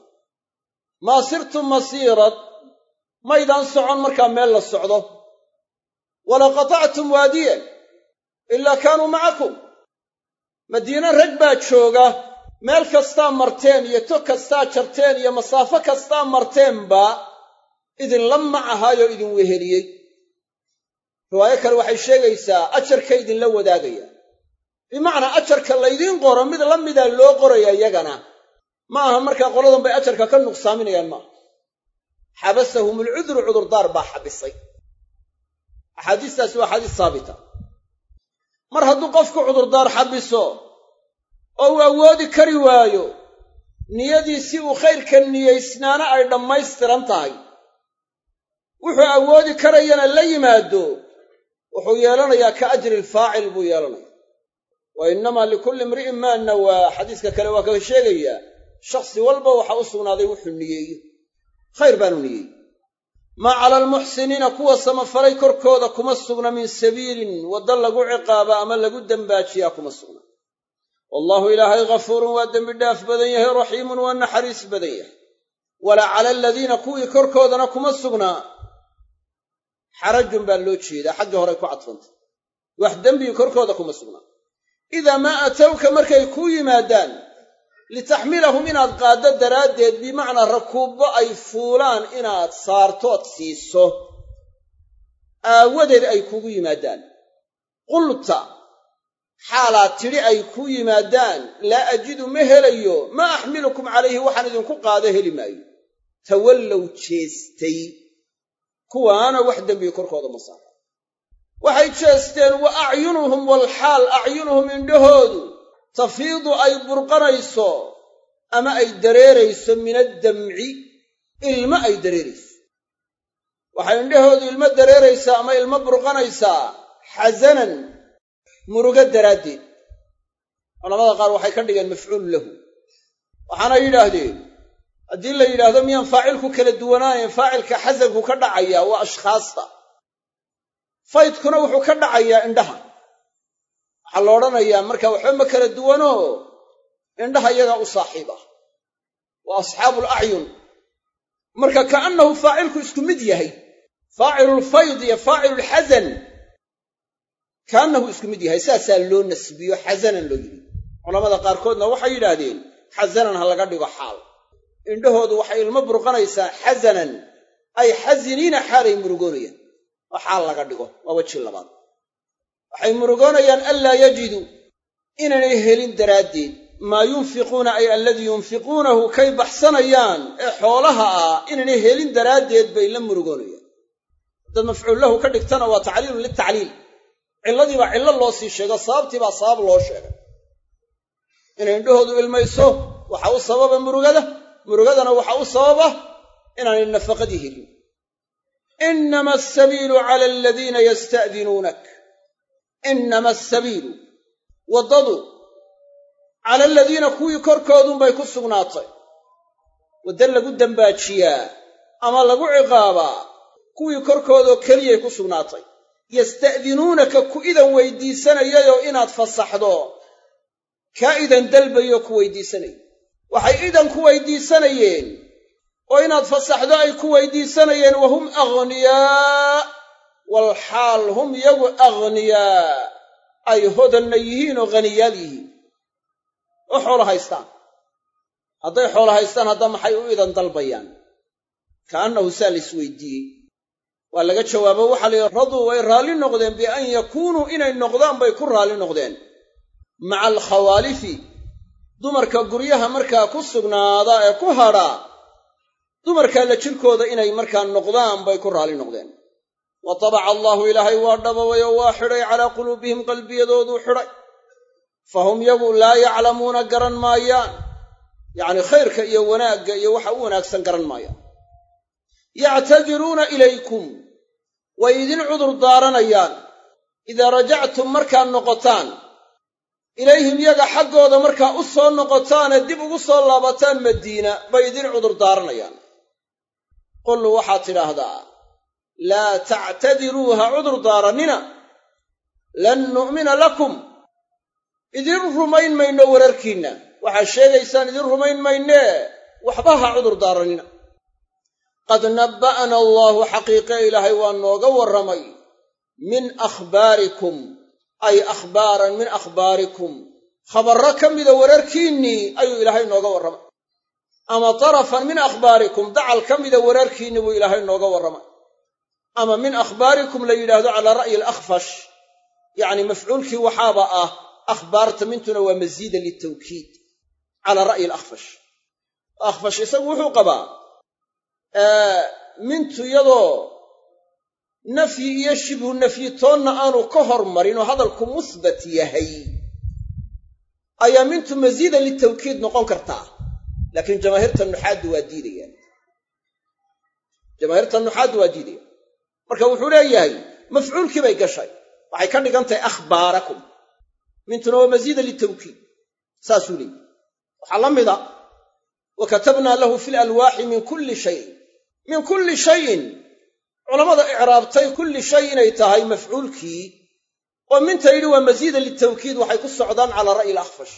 maa sirtum masiirad, maydaan socon markaa meel la socdo, wala qatactum waadiyan, ilaa kaanuu macakum madiine rag baa jooga meel kastaa marteen iyo tog kastaa jarteen iyo masaafo kastaa marteenba idinla macahaayoo idin weheliyey riwaayo kale waxay sheegaysaa ajarka idinla wadaagaya bimacnaa ajarka laydiin qoro mid la mida loo qoraya iyagana ma aha markaa qoladan bay ajarka ka nuqsaaminayaan maaha xabasahum alcudru cudurdaar baa xabisay axaadiistaasi waa axaadiis saabita mar hadduu qofku cudurdaar xabiso oo uu awoodi kari waayo niyadii si uu khayrka niyaysnaana ay dhammaystiran tahay wuxuu awoodi karayana la yimaado wuxuu yeelanayaa ka ajri alfaacil buu yeelanaya wa innamaa likulli imri'in maa nawaa xadiiska kale waa kaga sheegayaa shakhsi walba waxaa u sugnaaday wuxuu niyeeyo khayr baanu niyeeyey maa cala almuxsiniina kuwa samafalay korkooda kuma sugna min sabiilin wadda lagu ciqaaba ama lagu dembaajiyaa kuma sugna wallaahu ilaahay ghafuurun waa dembi dhaaf badan yahay raxiimun waa naxariis badan yahay walaa cala aladiina kuwii korkoodana kuma sugnaa xarajun baa loo jeedaa xagga horay ku cadfantay wax dembigi korkooda kuma sugnaa idaa maa atowka markay kuu yimaadaan litaxmilahum inaad qaaddo daraaddeed bimacnaa rakuubbo ay fuulaan inaad saartood siiso aawadeed ay kugu yimaadaan qulta xaalaad tidhi ay kuu yimaadaan laa ajidu ma helayo maa axmilukum calayhi waxaan idinku qaado heli maayo tawallow jeestay kuwaana wax dembiga korkooda ma saara waxay jeesteen wa acyunuhum walxaal acyunuhum indhahoodu tafiidu ay burqanayso ama ay dareerayso min addamci ilmo ay dareerayso waxay indhahoodu ilmo dareeraysaa ama ilmo burqanaysaa xasanan murugo daraaddeed culamada qaar waxay ka dhigeen mafcuul lahu waxaana yidhaahdeen haddii la yidhaahdo miyaan faacilku kala duwanaanayn faacilka xasanku ka dhacayaa waa ashkhaasta faydkuna wuxuu ka dhacayaa indhaha waxaa la odhanayaa marka waxba ma kala duwano indhaha iyagaa u saaxiib ah waa asxaabu alacyun marka ka'annahu faacilku isku mid yahay faacilulfayd iyo faacilulxasan kaannahu isku mid yahay saasaa loo nasbiyo xasanan loo yidhi culamada qaarkoodna waxay yidhaahdeen xasanan ha laga dhigo xaal indhahoodu waxay ilmo burqanaysaa xasanan ay xasiniina xaalay murugoonayaan oo xaal laga dhigo waa weji labaad waxay murugoonayaan anlaa yajiduu inaanay helin daraaddeed maa yunfiquuna ay alladii yunfiquunahu kay baxsanayaan ee xoolaha ah inaanay helin daraaddeed bay la murugoonayaan haddaad mafcuul lahu ka dhigtana waa tacliilun litacliil cilladii baa cillo loo sii sheego sababtii baa sabab loo sheegay inay indhahoodu ilmayso waxa u sababa murugada murugadana waxa u sababa inaanay nafaqadii helin innama asabiilu cala aladiina yasta'dinuunak innama asabiilu waddadu cala aladiina kuwii korkoodunbay ku sugnaatay wadda lagu dembaajiyaa ama lagu ciqaabaa kuwii korkoodoo keliyay ku sugnaatay yasta'dinuunaka ku idan weydiisanayayoo inaad fasaxdo kaa idan dalbayoo ku weydiisanayay waxay idan ku weydiisanayeen oo inaad fasaxdo ay ku weydiisanayeen wahum aghniyaa walxaal hum yagu aghniyaa ay hodanna yihiin oo haniyaal yihiin oo xoolo haystaan hadday xoolo haystaan hadda maxay u idan dalbayaan ka'annahu saa la isweydiiyey waa laga jawaabo waxaa la yidhi raduu way raalli noqdeen bian yakuunuu inay noqdaan bay ku raalli noqdeen maca alkhawaalifi dumarka guryaha markaa ku sugnaada ee ku hadha dumarkaa la jirkooda inay markaa noqdaan bay ku raalli noqdeen wa tabaca allaahu ilaahay waa dhabaway oo waa xidhay calaa quluubihim qalbiyadooduu xidhay fahum yagu laa yaclamuuna garan maayaan yacni khayrka iyo wanaagga iyo waxa u wanaagsan garan maayaan yactadiruuna ilaykum way idin cudur daaranayaan idaa rajactum markaad noqotaan ilayhim yaga xaggooda markaa u soo noqotaanee dib ugu soo laabataan madiina bay idin cudur daaranayaan qul waxaad tidhaahdaa laa tactadiruu ha cudur daarannina lan nu'mina lakum idin rumayn mayno wararkiinna waxaad sheegaysaan idin rumayn maynee waxba ha cudur daarannina qad nabba'ana allaahu xaqiiqe ilaahay waa nooga warramay min akhbaarikum ay akhbaaran min akhbaarikum khabarro ka mida wararkiinnii ayuu ilaahay nooga warramay ama tarafan min akhbaarikum dacal ka mida wararkiinni buu ilaahay nooga warramay ama min akhbaarikum la yidhaahdo calaa ra'yi alakhfash yacni mafcuulkii waxaaba ah akhbaarta mintuna waa masiida litawkiid calaa ra'yi alakhfash akhfash isagu wuxuu qabaa mintu iyadoo nafyi iyo shibhu nafyi toonna aanu ka hormarin oo hadalku musbat yahay ayaa mintu masiida litawkiid noqon kartaa laakiin jamaahiirta nuxaaddu waa diidayaan jamaahiirta nuxaaddu waa diidayaan marka wuxuu leeyahay mafcuulkii bay gashay waxay ka dhigan tahay akhbaarakum mintuna waa masiida litawkiid saasuu leeyahy waxaa la mida wa katabnaa lahu fi lalwaaxi min kulli shayin min kulli shayin culammada icraabtay kulli shay inay tahay mafcuulkii oo minta yidhi waa masiida litawkiid waxay ku socdaan calaa ra'yi alakhfash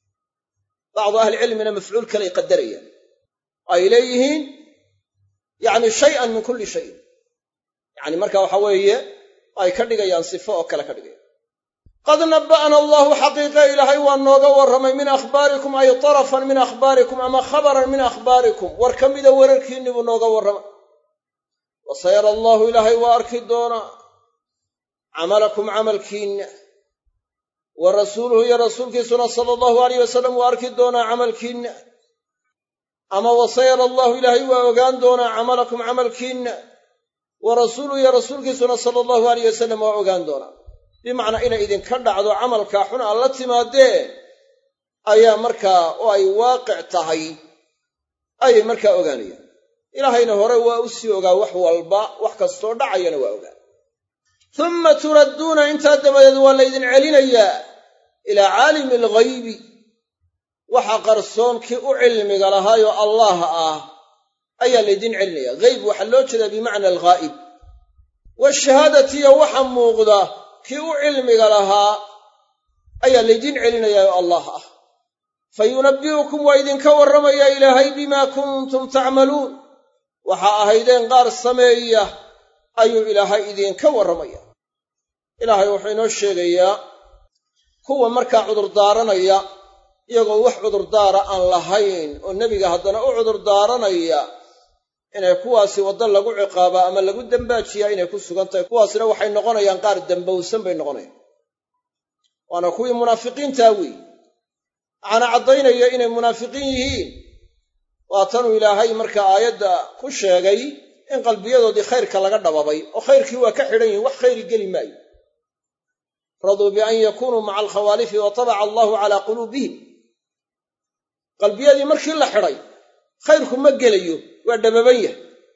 bacdu ahlicilmina mafcuul kaley qadarayaan ay leeyihiin yacni shay-an min kulli shayin yacni marka waxa weeye ay ka dhigayaan sifo oo kale ka dhigayaan qad nabba'ana allahu xaqiiqa ilaahay waa nooga warramay min akhbaarikum ay tarafan min akhbaarikum ama khabaran min akhbaarikum war ka mida wararkiinni buu nooga warramay wa sayara allahu ilaahay waa arki doonaa camalakum camalkiinna wa rasuuluhu iyo rasuulkiisuna sala allahu alayh wasalam waa arki doonaa camalkiinna ama wa sayara allahu ilaahay waa ogaan doonaa camalakum camalkiinna wa rasuuluhu iyo rasuulkiisuna sala allahu alayh wasalam waa ogaan doonaa bimacnaa inay idinka dhacdo camalkaa xun aad la timaadeen ayaa markaa oo ay waaqic tahay ayay markaa ogaanayaan ilaahayna hore waa u sii ogaa wax walba wax kastoo dhacayana waa ogaa humma turadduuna intaa dabadeed waa laydin celinayaa ilaa caalimi alghaybi waxa qarsoonkii u cilmiga lahaayoo allaah ah ayaa laydin celinayaa hayb waxaa loo jeedaa bimacna alghaa'ib washahaadatiyo waxa muuqda kii u cilmiga lahaa ayaa laydin celinayaa oo allah ah fa yunabbi'ukum waa idinka warramayaa ilaahay bimaa kuntum tacmaluun waxaa ahaydeen qaar sameeya ayuu ilaahay idinka warramaya ilaahay wuxuu inoo sheegayaa kuwa markaa cudurdaaranaya iyagoo wax cudurdaara aan lahayn oo nebiga haddana u cudurdaaranaya inay kuwaasi waddo lagu ciqaabaa ama lagu dembaajiyaa inay ku sugan tahay kuwaasina waxay noqonayaan qaar dembowsan bay noqonayaan waana kuwii munaafiqiintaa weeye waxaana caddaynaya inay munaafiqiin yihiin waa tanuu ilaahay markaa aayadda ku sheegay in qalbiyadoodii khayrka laga dhababay oo khayrkii waa ka xidhan yihin wax khayri geli maayo raduu bian yakunuu maca alkhawaalifi wa tabaca allahu calaa quluubihim qalbiyadii markii la xidhay khayrku ma gelayo waa dhababan yahay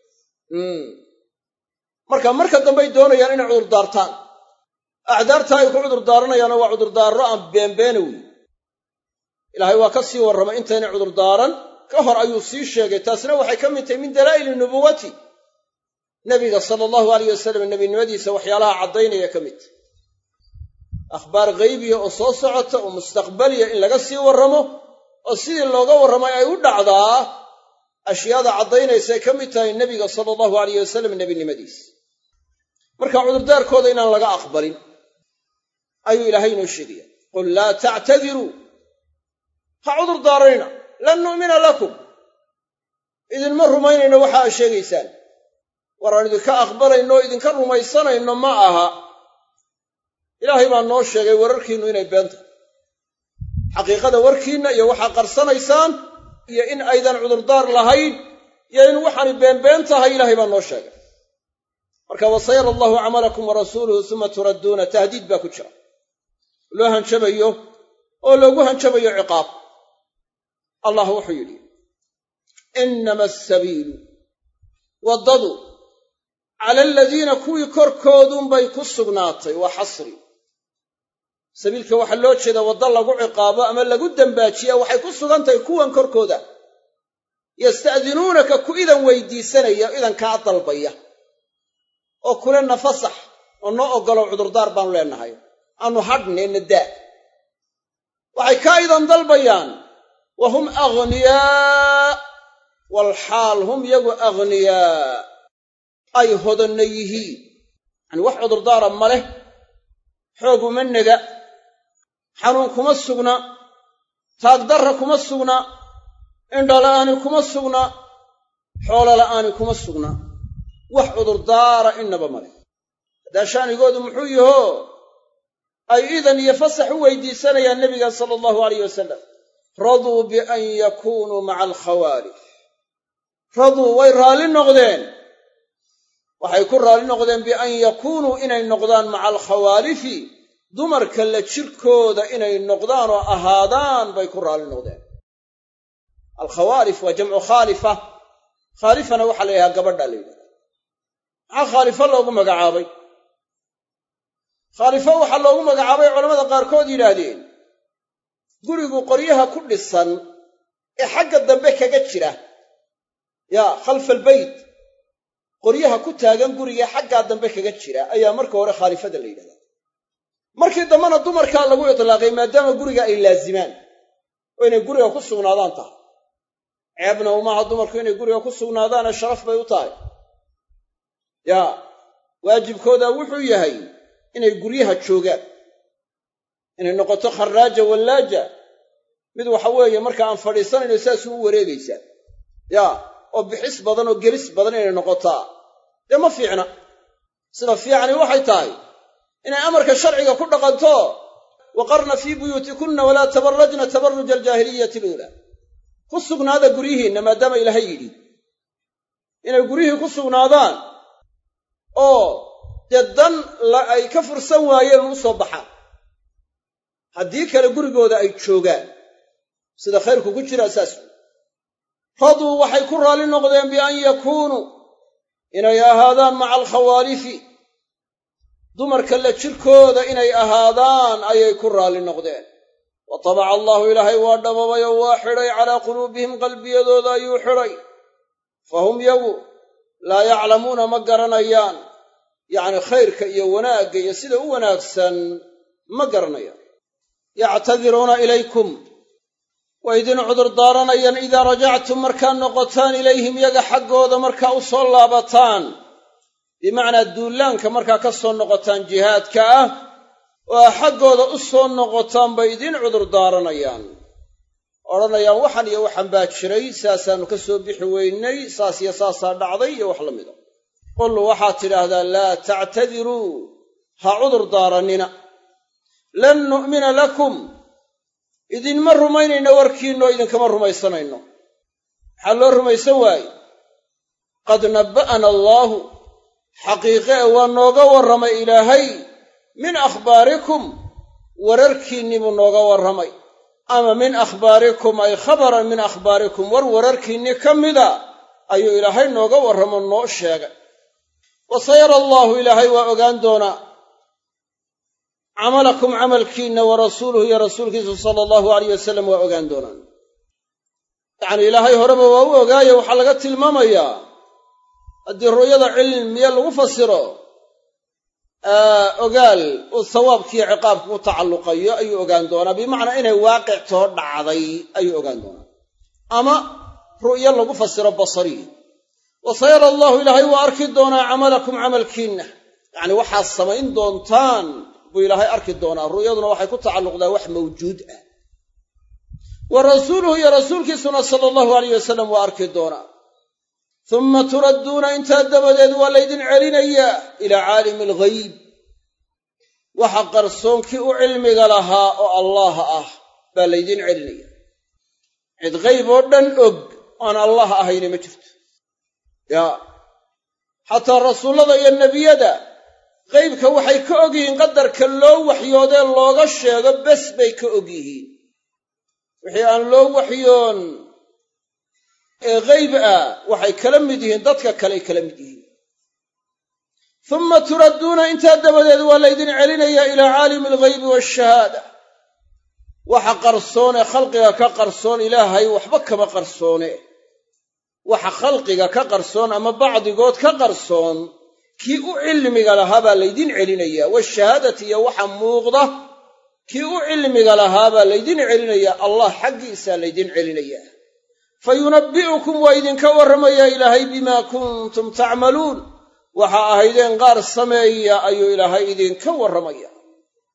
marka marka dambey doonayaan inay cudurdaartaan acdaarta ay ku cudurdaaranayaana waa cudurdaarro aan beenbeena wey ilaahay waa ka sii warramay intaynay cudurdaaran ka hor ayuu sii sheegay taasna waxay ka mid tahay min dalaa'ili nubuwati nebiga sala allahu alayh wasalam nebinimadiisa waxyaalaha caddaynaya ka mid tahy akhbaar ghaybiya oo soo socota oo mustaqbaliya in laga sii warramo oo sidii looga warramay ay u dhacdaa ashyaada caddaynaysaay ka mid tahay nebiga sala allahu alayh wasalam nebinimadiisa marka cudurdaarkooda inaan laga aqbalin ayuu ilaahay inoo sheegaya qul laa tactadiruu ha cudurdaaranina lan nu'mina lakum idinma rumaynayno waxa aad sheegaysaan war aan idinka aqbalayno oo idinka rumaysanayno ma aha ilaahay baa noo sheegay wararkiinnu inay been tahay xaqiiqada warkiinna iyo waxaa qarsanaysaan iyo in aydan cudurdaar lahayn iyo in waxaani beenbeen tahay ilaahay baa noo sheegay marka wasayara allahu camalakum wa rasuuluhu suma turadduuna tahdiid baa ku jira loo hanjabayo oo loogu hanjabayo ciqaab allah wuxuu yidhi innama asabiilu waddadu cala aladiina kuwii korkoodunbay ku sugnaatay waa xasri sabiilka waxaa loo jeedaa waddo lagu ciqaabo ama lagu dembaajiya waxay ku sugan tahay kuwan korkooda yasta'dinuunaka ku idan weydiisanaya idan kaa dalbaya oo kule nafasax oo noo oggolow cudurdaar baanu leenahay aanu hadhneenna daa waxay kaa idan dalbayaan wa hum aghniyaa walxaal hum yagu aghniyaa ay hodanna yihiin yani wax cudurdaara ma leh xoog uma nega, xanuun kuma sugna, taagdarra kuma sugna, indhola'aani kuma sugna, xoolo la'aani kuma sugna, wax cudurdaara innaba male. haddaa sha'nigoodu muxuu yahoo ay idan iyo fasax u weydiisanayaan nebiga sala allahu alayh wasalam, raduu bian yakuunuu maca alkhawaalif. raduu way raalli noqdeen, waxay ku raalli noqdeen bian yakuunuu inay noqdaan maca alkhawaalifi, dumarka la jirkooda inay noqdaan oo ahaadaan bay ku raalli noqdeen. alkhawaalif waa jamcu khaalifa, khaalifana waxaa la yidhaha gabadha la yidhahda. maxaa khaalifo loogu magacaabay? khaalifo waxaa loogu magacaabay culamada qaarkood yidhaahdeen gurigu qoryaha ku dhisan ee xagga dambe kaga jira, yaa khalfa albeyt, qoryaha ku taagan guriga xaggaa dambe kaga jira ayaa marka hore khaalifada la yidhahdaa. markii dambena dumarkaa lagu itlaaqay maadaama guriga ay laazimaan oo inay guriga ku sugnaadaan tahay. ceebna umaha dumarku inay guriga ku sugnaadaane sharaf bay u tahay. yaa waajibkooda wuxuu yahay inay guryaha joogaan, inay noqoto kharraaja wallaaja, mid waxa weeye marka aan fadhiisanayno saas u wareegaysaa, yaa oo bixis badan oo gelis badan inay noqotaa dee ma fiicna. sida fiicani waxay tahay inay amarka sharciga ku dhaqanto, waqarna fii buyuutikunna walaa tabarrajna tabarruja aljaahiliyati aluulaa. ku sugnaada guryihiinna maadaama ilaahay yidhi inay guryihii ku sugnaadaan oo dee dan ay ka fursan waayeen u soo baxaan. haddii kale gurigooda ay joogaan sida khayrku ku jira saas. raduu waxay ku raalli noqdeen bian yakuunuu inay ahaadaan maca alkhawaalifi, dumarka la jirkooda inay ahaadaan ayay ku raalli noqdeen. wa tabaca allahu ilaahay waa dhababay oo waa xidhay calaa quluubihim qalbiyadooda ayuu xidhay, fahum yagu laa yaclamuuna ma garanayaan, yacni khayrka iyo wanaagga iyo sida u wanaagsan ma garanayaan. yactadiruuna ilaykum, way idin cudur daaranayaan idaa rajactum markaad noqotaan ilayhim yaga xaggooda markaa u soo laabataan, bimacnaa duulaanka markaa ka soo noqotaan jihaadka ah oo xaggooda u soo noqotaan bay idin cudur daaranayaan, odhanayaan waxan iyo waxan baa jiray, saasaannu ka soo bixi weynay, saas iyo saasaa dhacday iyo wax la mida. qul waxaad tidhaahdaa laa tactadiruu, ha cudur daarannina, lan nu'mina lakum, idinma rumaynayno warkiinno idinkama rumaysanayno. maxaa loo rumaysan waaye? qad nabba'ana allaahu, xaqiiqe e waa nooga warramay ilaahay, min akhbaarikum, wararkiinnii buu nooga warramay, ama min akhbaarikum ay khabaran min akhbaarikum, war wararkiinnii ka mida ayuu ilaahay nooga warramo noo sheegay. wa sayara allaahu, ilaahay waa ogaan doonaa camalakum camalkiinna, wa rasuuluhu iyo rasuulkiisu sala allahu alayh wasalam waa ogaan doonaan. yacnii ilaahay horeba waa u ogaaye waxaa laga tilmaamayaa haddii ru'yada cilmiya lagu fasiro ogaal uu sawaabkiiyo ciqaabku ku tacalluqayo ayuu ogaan doonaa, bimacnaa inay waaqic too dhacday ayuu ogaan doonaa. ama ru'yo lagu fasiro basariyi. wa sayara allahu, ilaahay waa arki doonaa camalakum camalkiinna, yacnii waxaad samayn doontaan buu ilaahay arki doonaa. ru'yaduna waxay ku tacalluqdaa wax mawjuud ah. wa rasuuluhu iyo rasuulkiisuna sala allahu alayh wasalam waa arki doonaa. uma turadduuna, intaa dabadeed waa laydin celinayaa ilaa caalimi alghayb, waxa qarsoonkii u cilmiga lahaa oo allaah ah baa laydin celinaya. cid ghayb oo dhan og aan allah ahayni ma jirto. yaa xataa rasuullada iyo nebiyada qaybka waxay ka og yihiin qadarka loo waxyoodee looga sheego bes bay ka og yihiin. wixii aan loo waxyoon ee qayb ah waxay kala mid yihiin dadka kaley kala mid yihiin. uma turadduuna, intaa dabadeed waa laydin celinayaa ilaa caalimi alghaybi waashahaada, waxa qarsoon ee khalqiga ka qarsoon ilaahay waxba kama qarsoone. waxa khalqiga ka qarsoon ama bacdigood ka qarsoon kii u cilmiga lahaa baa laydin celinayaa. waashahaadati, iyo waxa muuqda kii u cilmiga lahaa baa laydin celinayaa, allah xaggiisaa laydin celinayaa. fayunabbi'ukum, waa idinka warramayaa ilaahay bimaa kuntum tacmaluun, waxa ahaydeen qaar sameeya ayuu ilaahay idinka warramaya.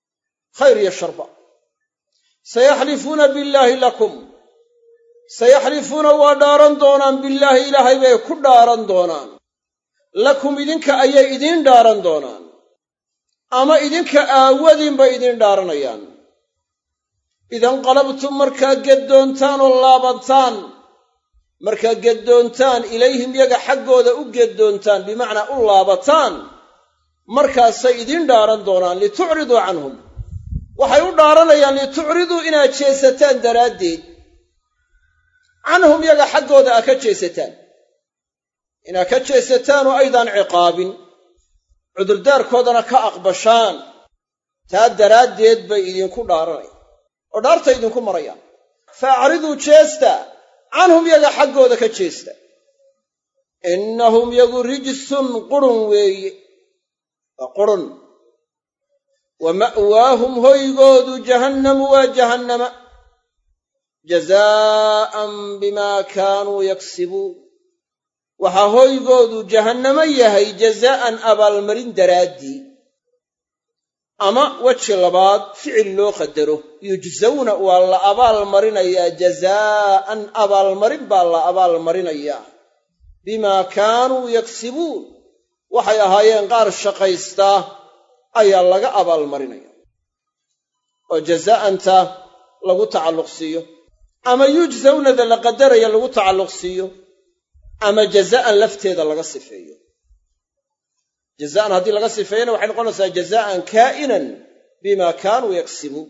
khayr iyo sharba. sayaxlifuuna billaahi lakum, sayaxlifuuna waa dhaaran doonaan billaahi ilaahay bay ku dhaaran doonaan, lakum idinka ayay idiin dhaaran doonaan, ama idinka aawadiin bay idiin dhaaranayaan. idanqalabtum markaa geddoontaan oo laabataan, markaa geddoontaan ilayhim yaga xaggooda u geddoontaan, bimacnaa u laabataan, markaasay idiin dhaaran doonaan litucriduu canhum. waxay u dhaaranayaan litucriduu inaad jeesataan daraaddeed, canhum yaga xaggooda aa ka jeesataan, inaad ka jeesataan oo aydaan ciqaabin, cudurdaarkoodana ka aqbashaan, taa daraaddeed bay idinku dhaaranayaan oo dhaarta idinku marayaan. fa acriduu jeesta canhum yaga xaggooda ka jeesta, innahum yagu rijsun qurun weeye, waa qurun. wa ma'waahum hoygoodu jahannamu waa jahannama, jazaa'an bimaa kaanuu yaksibuun. waxaa hoygoodu jahannamo yahay jazaa'an abaalmarin daraaddii, ama weji labaad ficil loo qadaro, yujsawna waa la abaalmarinayaa, jazaa'an abaalmarin baa la abaalmarinayaa, bimaa kaanuu yaksibuun, waxay ahaayeen qaar shaqaystaa ayaa laga abaalmarinaya. oo jazaa'anta lagu tacalluq siiyo, ama yujsawnada la qadaraya lagu tacalluq siiyo, ama jazaa'an lafteeda laga sifeeyo. jazaa'an haddii laga sifeeyana waxay noqonaysaa jazaa'an kaa'inan bimaa kaanuu yaksibuun,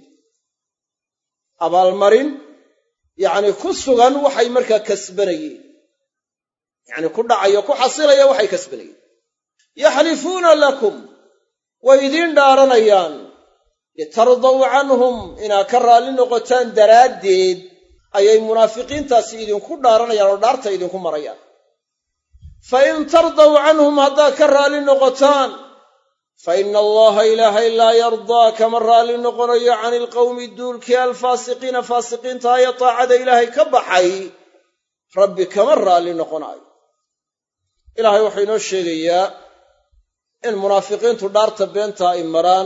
abaalmarin yacni ku sugan waxay markaa kasbanayeen, yacni ku dhacayo ku xasilaya waxay kasbanayeen. yaxlifuuna lakum, way idiin dhaaranayaan, litardaw canhum, inaad ka raalli noqotaan daraaddeed ayay munaafiqiintaasi idinku dhaaranayaan oo dhaarta idinku marayaan. fa in tardaw canhum, haddaad ka raalli noqotaan, fa ina allaha ilaahay laa yardaa kama raalli noqonayo cani ilqawmi duulkii alfaasiqiina faasiqiinta ayo taacada ilaahay ka baxay, rabbi kama raalli noqonayo. ilaahay wuxuu inoo sheegayaa in munaafiqiintu dhaarta beenta ay maraan,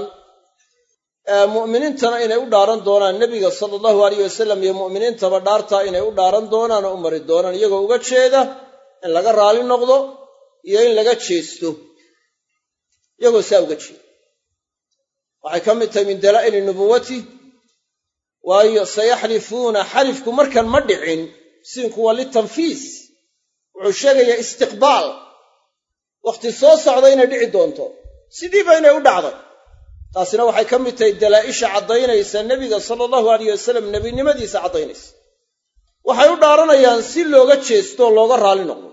ee mu'miniintana inay u dhaaran doonaan, nebiga sala allahu alayh wasalam iyo mu'miniintaba dhaartaa inay u dhaaran doonaan oo u mari doonaan, iyagoo uga jeeda in laga raalli noqdo iyo in laga jeesto, iyagoo saa uga jeeda. waxay ka mid tahay min dalaa'ili nubuwati, waayo sayaxlifuuna, xalifku markan ma dhicin, siinku waa litanfiis, wuxuu sheegayaa istiqbaal, wakhti soo socda inay dhici doonto, sidiiba inay u dhacday. taasina waxay ka mid tahay dalaa'isha caddaynaysa nebiga sala allahu alayh wasalam nebinimadiisa caddaynaysa. waxay u dhaaranayaan si looga jeesto oo looga raalli noqdo.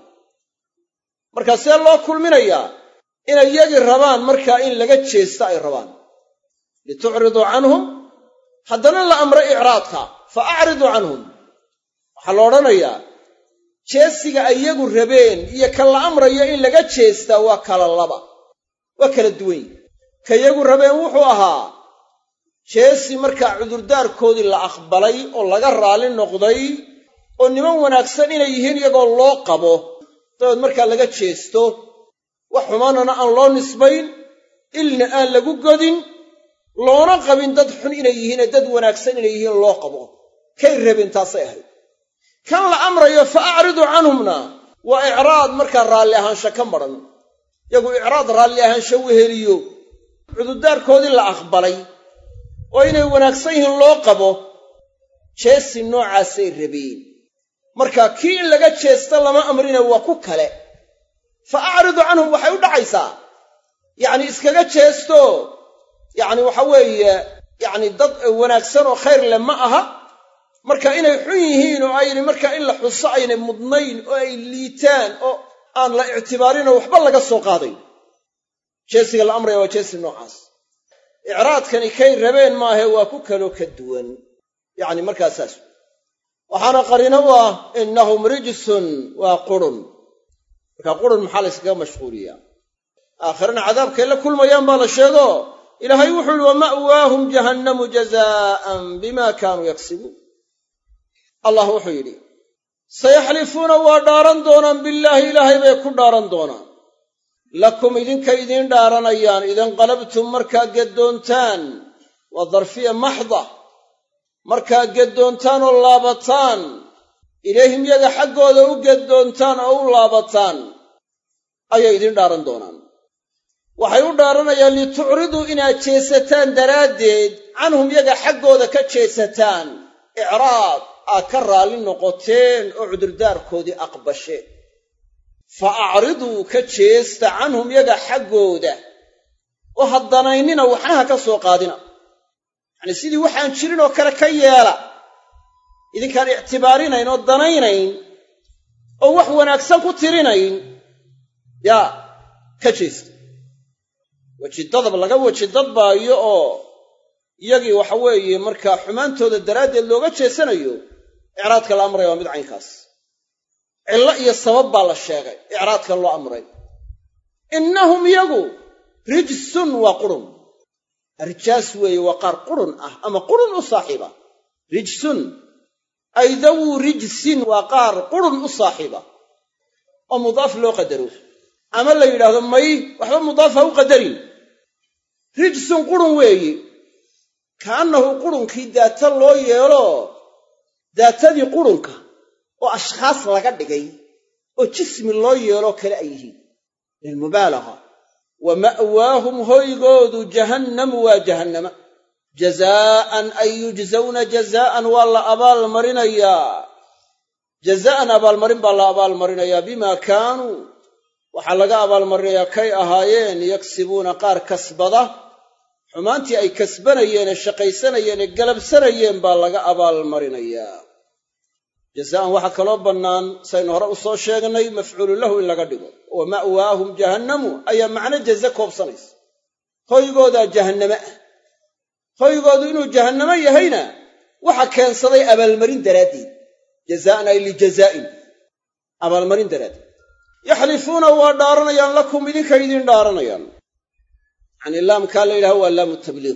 markaa see loo kulminayaa? inay yagii rabaan markaa in laga jeesta ay rabaan, litucriduu canhum, haddana la amray icraadka, fa acriduu canhum. waxaa la odhanayaa jeesiga ay yagu rabeen iyo ka la amrayo in laga jeestaa waa kala laba, waa kala duwan yihin. ka yagu rabeen wuxuu ahaa jeesi markaa cudurdaarkoodii la aqbalay oo laga raalli noqday, oo niman wanaagsan inay yihiin iyagoo loo qabo, dabeed markaa laga jeesto, wax xumaanana aan loo nisbayn, ilna aan lagu godin, loona qabin dad xun inay yihiin ee dad wanaagsan inay yihiin loo qabo. kay rabeen taasay ahayd. kan la amrayo fa acridu canhumna waa icraad markaa raalli ahaansha ka maran, yagu icraad raalli ahaansha weheliyo, cudurdaarkoodii la aqbalay oo inay wanaagsan yihiin loo qabo, jeesi noocaasay rabeen. marka kii in laga jeesta lama amrina waa ku kale. fa acridu canhum waxay u dhacaysaa yacni iskaga jeesto, yacni waxa weeye yacni dad wanaagsan oo khayr leh ma aha, marka inay xun yihiin oo ayna markaa in la xuso aynay mudnayn oo ay liitaan oo aan la ictibaarinoo waxba laga soo qaadayn. jeesiga la amraya waa jeesi noocaas. icraadkani kay rabeen maahe waa ku kaloo ka duwan, yacni markaa saas. waxaana qariino u ah innahum rijsun, waa qurun. markaa qurun maxaa la yskaga mashquuliyaa? aakhirana cadaabkay la kulmayaan baa la sheego. ilaahay wuxuu yihi wama'waahum jahannamu jazaa'an bimaa kaanuu yaksibuun. allah wuxuu yidhi sayaxlifuuna waa dhaaran doonaan billaahi, ilaahay bay ku dhaaran doonaan, lakum idinka idiin dhaaranayaan, idanqalabtum markaa geddoontaan waa darfiya maxda markaa geddoontaan oo laabataan ilayhim yaga xaggooda u geddoontaan oo u laabataan ayay idin dhaaran doonaan waxay u dhaaranayaan litucriduu inaad jeesataan daraaddeed canhum yaga xaggooda ka jeesataan icraad aad ka raalli noqoteen oo cudurdaarkoodii aqbasheen fa acriduu ka jeesta canhum yaga xaggooda oo ha danaynina waxnaha ka soo qaadina yacnii sidii waxaan jirin oo kale ka yeela idinkaan ictibaarinayn oo danaynayn oo wax wanaagsan ku tirinayn yaa ka jeesta wejidadab laga wejidadbaayo oo iyagii waxa weeye markaa xumaantooda daraaddeed looga jeesanayo icraadka la amraya waa mid caynkaas cillo iyo sabab baa la sheegay icraadka loo amray innahum iyagu rijsun waa qurun rijaas weeye waa qaar qurun ah ama qurun u saaxiiba rijsun ay dawuu rijsin waa qaar qurun u saaxiiba oo mudaaf loo qadaro ama la yidhaahdo may waxba mudaaf ha u qadarin rijsun qurun weeye kaannahu qurunkii daata loo yeelo daatadii qurunka oo ashkhaas laga dhigay oo jismi loo yeeloo kale ay yihiin lilmubaalaga wa ma'waahum hoygoodu jahannamu waa jahannama jazaa'an ay yujzawna jazaa'an waa la abaalmarinayaa jazaa'an abaalmarin baa la abaalmarinayaa bimaa kaanuu waxaa laga abaalmarinayaa kay ahaayeen yaksibuuna qaar kasbada xumaantii ay kasbanayeen ee shaqaysanayeen ee galabsanayeen baa laga abaalmarinayaa jazaa'an waxaa kaloo bannaan saynu hore u soo sheegnay mafcuulu lahu in laga dhigo wa ma'waahum jahannamu ayaa macno jaze koobsanaysa hoygoodaa jahanname ah hoygoodu inuu jahannamo yahayna waxa keensaday abaalmarin daraaddeed jazaa'an ay lijazaa'in abaalmarin daraaddeed yaxlifuuna waa dhaaranayaan lakum idinkay idin dhaaranayaan yacnii laamkaa la yidhaha waa laamu tabliiq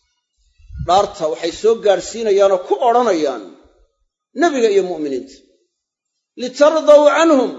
dhaarta waxay soo gaadhsiinayaanoo ku odhanayaan nebiga iyo mu'miniinta litardaw canhum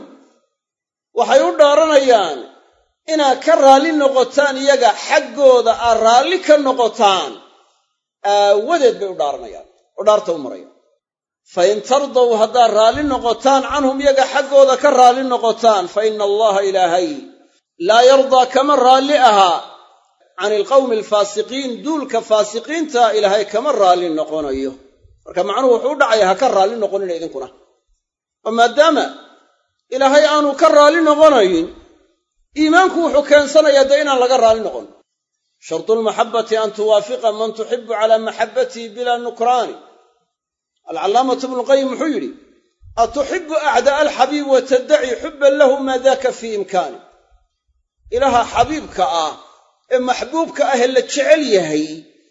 waxay u dhaaranayaan inaad ka raalli noqotaan iyaga xaggooda aad raalli ka noqotaan aawadeed bay u dhaaranayaan oo dhaarta u marayaan fa in tardaw haddaad raalli noqotaan canhum iyaga xaggooda ka raalli noqotaan fa ina allaha ilaahay laa yardaa kama raalli ahaa can ilqawmi alfaasiqiin duulka faasiqiinta ilaahay kama raalli noqonayo marka macnuhu wuxuu u dhacaya ha ka raalli noqonina idinkuna oo maadaama ilaahay aanu ka raalli noqonayn iimaanku wuxuu keensanayaa dee inaan laga raalli noqon shartu lmaxabbati an tuwaafiqa man tuxibu calaa maxabbatii bilaa nukraani alcallaamatu ibnuqayim wuxuu yidhi atuxibu acdaa alxabiib wa taddaci xubban lahu maa daaka fii imkaani ilaaha xabiibka ah ee maxbuubka ah ee la jecel yahay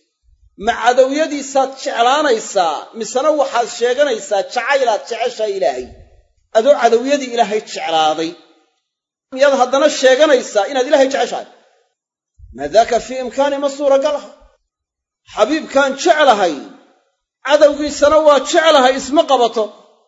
ma cadowyadiisaad jeclaanaysaa misena waxaad sheeganaysaa jacaylaad jeceshahay ilaahay adoo cadowyadii ilaahay jeclaaday miyaad haddana sheeganaysaa inaad ilaahay jeceshahay maa daaka fii imkaani ma suuragal aha xabiibkaan jeclahay cadowgiisana waa jeclahay isma qabato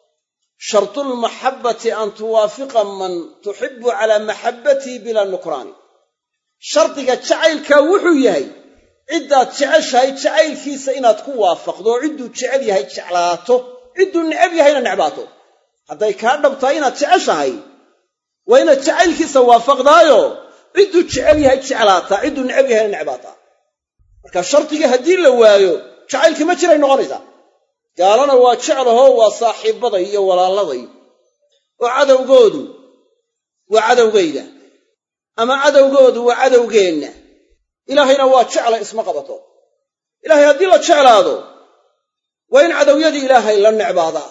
shartulmaxabbati an tuwaafiqa man tuxibu calaa maxabbatii bilaa nukraani shardiga jacaylkaa wuxuu yahay ciddaad jeceshahay jacaylkiisa inaad ku waafaqdo oo cidduu jecel yahay jeclaato cidduu necab yahayna necbaato hadday kaa dhabtahay inaad jeceshahay waa inaad jacaylkiisa waafaqdaayo cidduu jecel yahay jeclaataa cidduu necab yahayna necbaataa marka shardigii haddii la waayo jacaylkii ma jiray noqonaysaa gaalana waa jeclahoo waa saaxiibbaday iyo walaaladay oo cadowgoodu waa cadowgayda ama cadowgoodu waa cadowgeenna ilaahayna waa jecla isma qabato ilaahay haddii la jeclaado waa in cadowyadii ilaahay la necbaadaa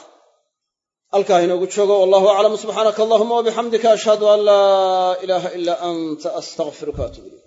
halkaa inoogu joogo wallahu aclam subxaanaka allahuma wabixamdika ashhadu an laa ilaaha ilaa anta astaghfiruka waatubu ilayk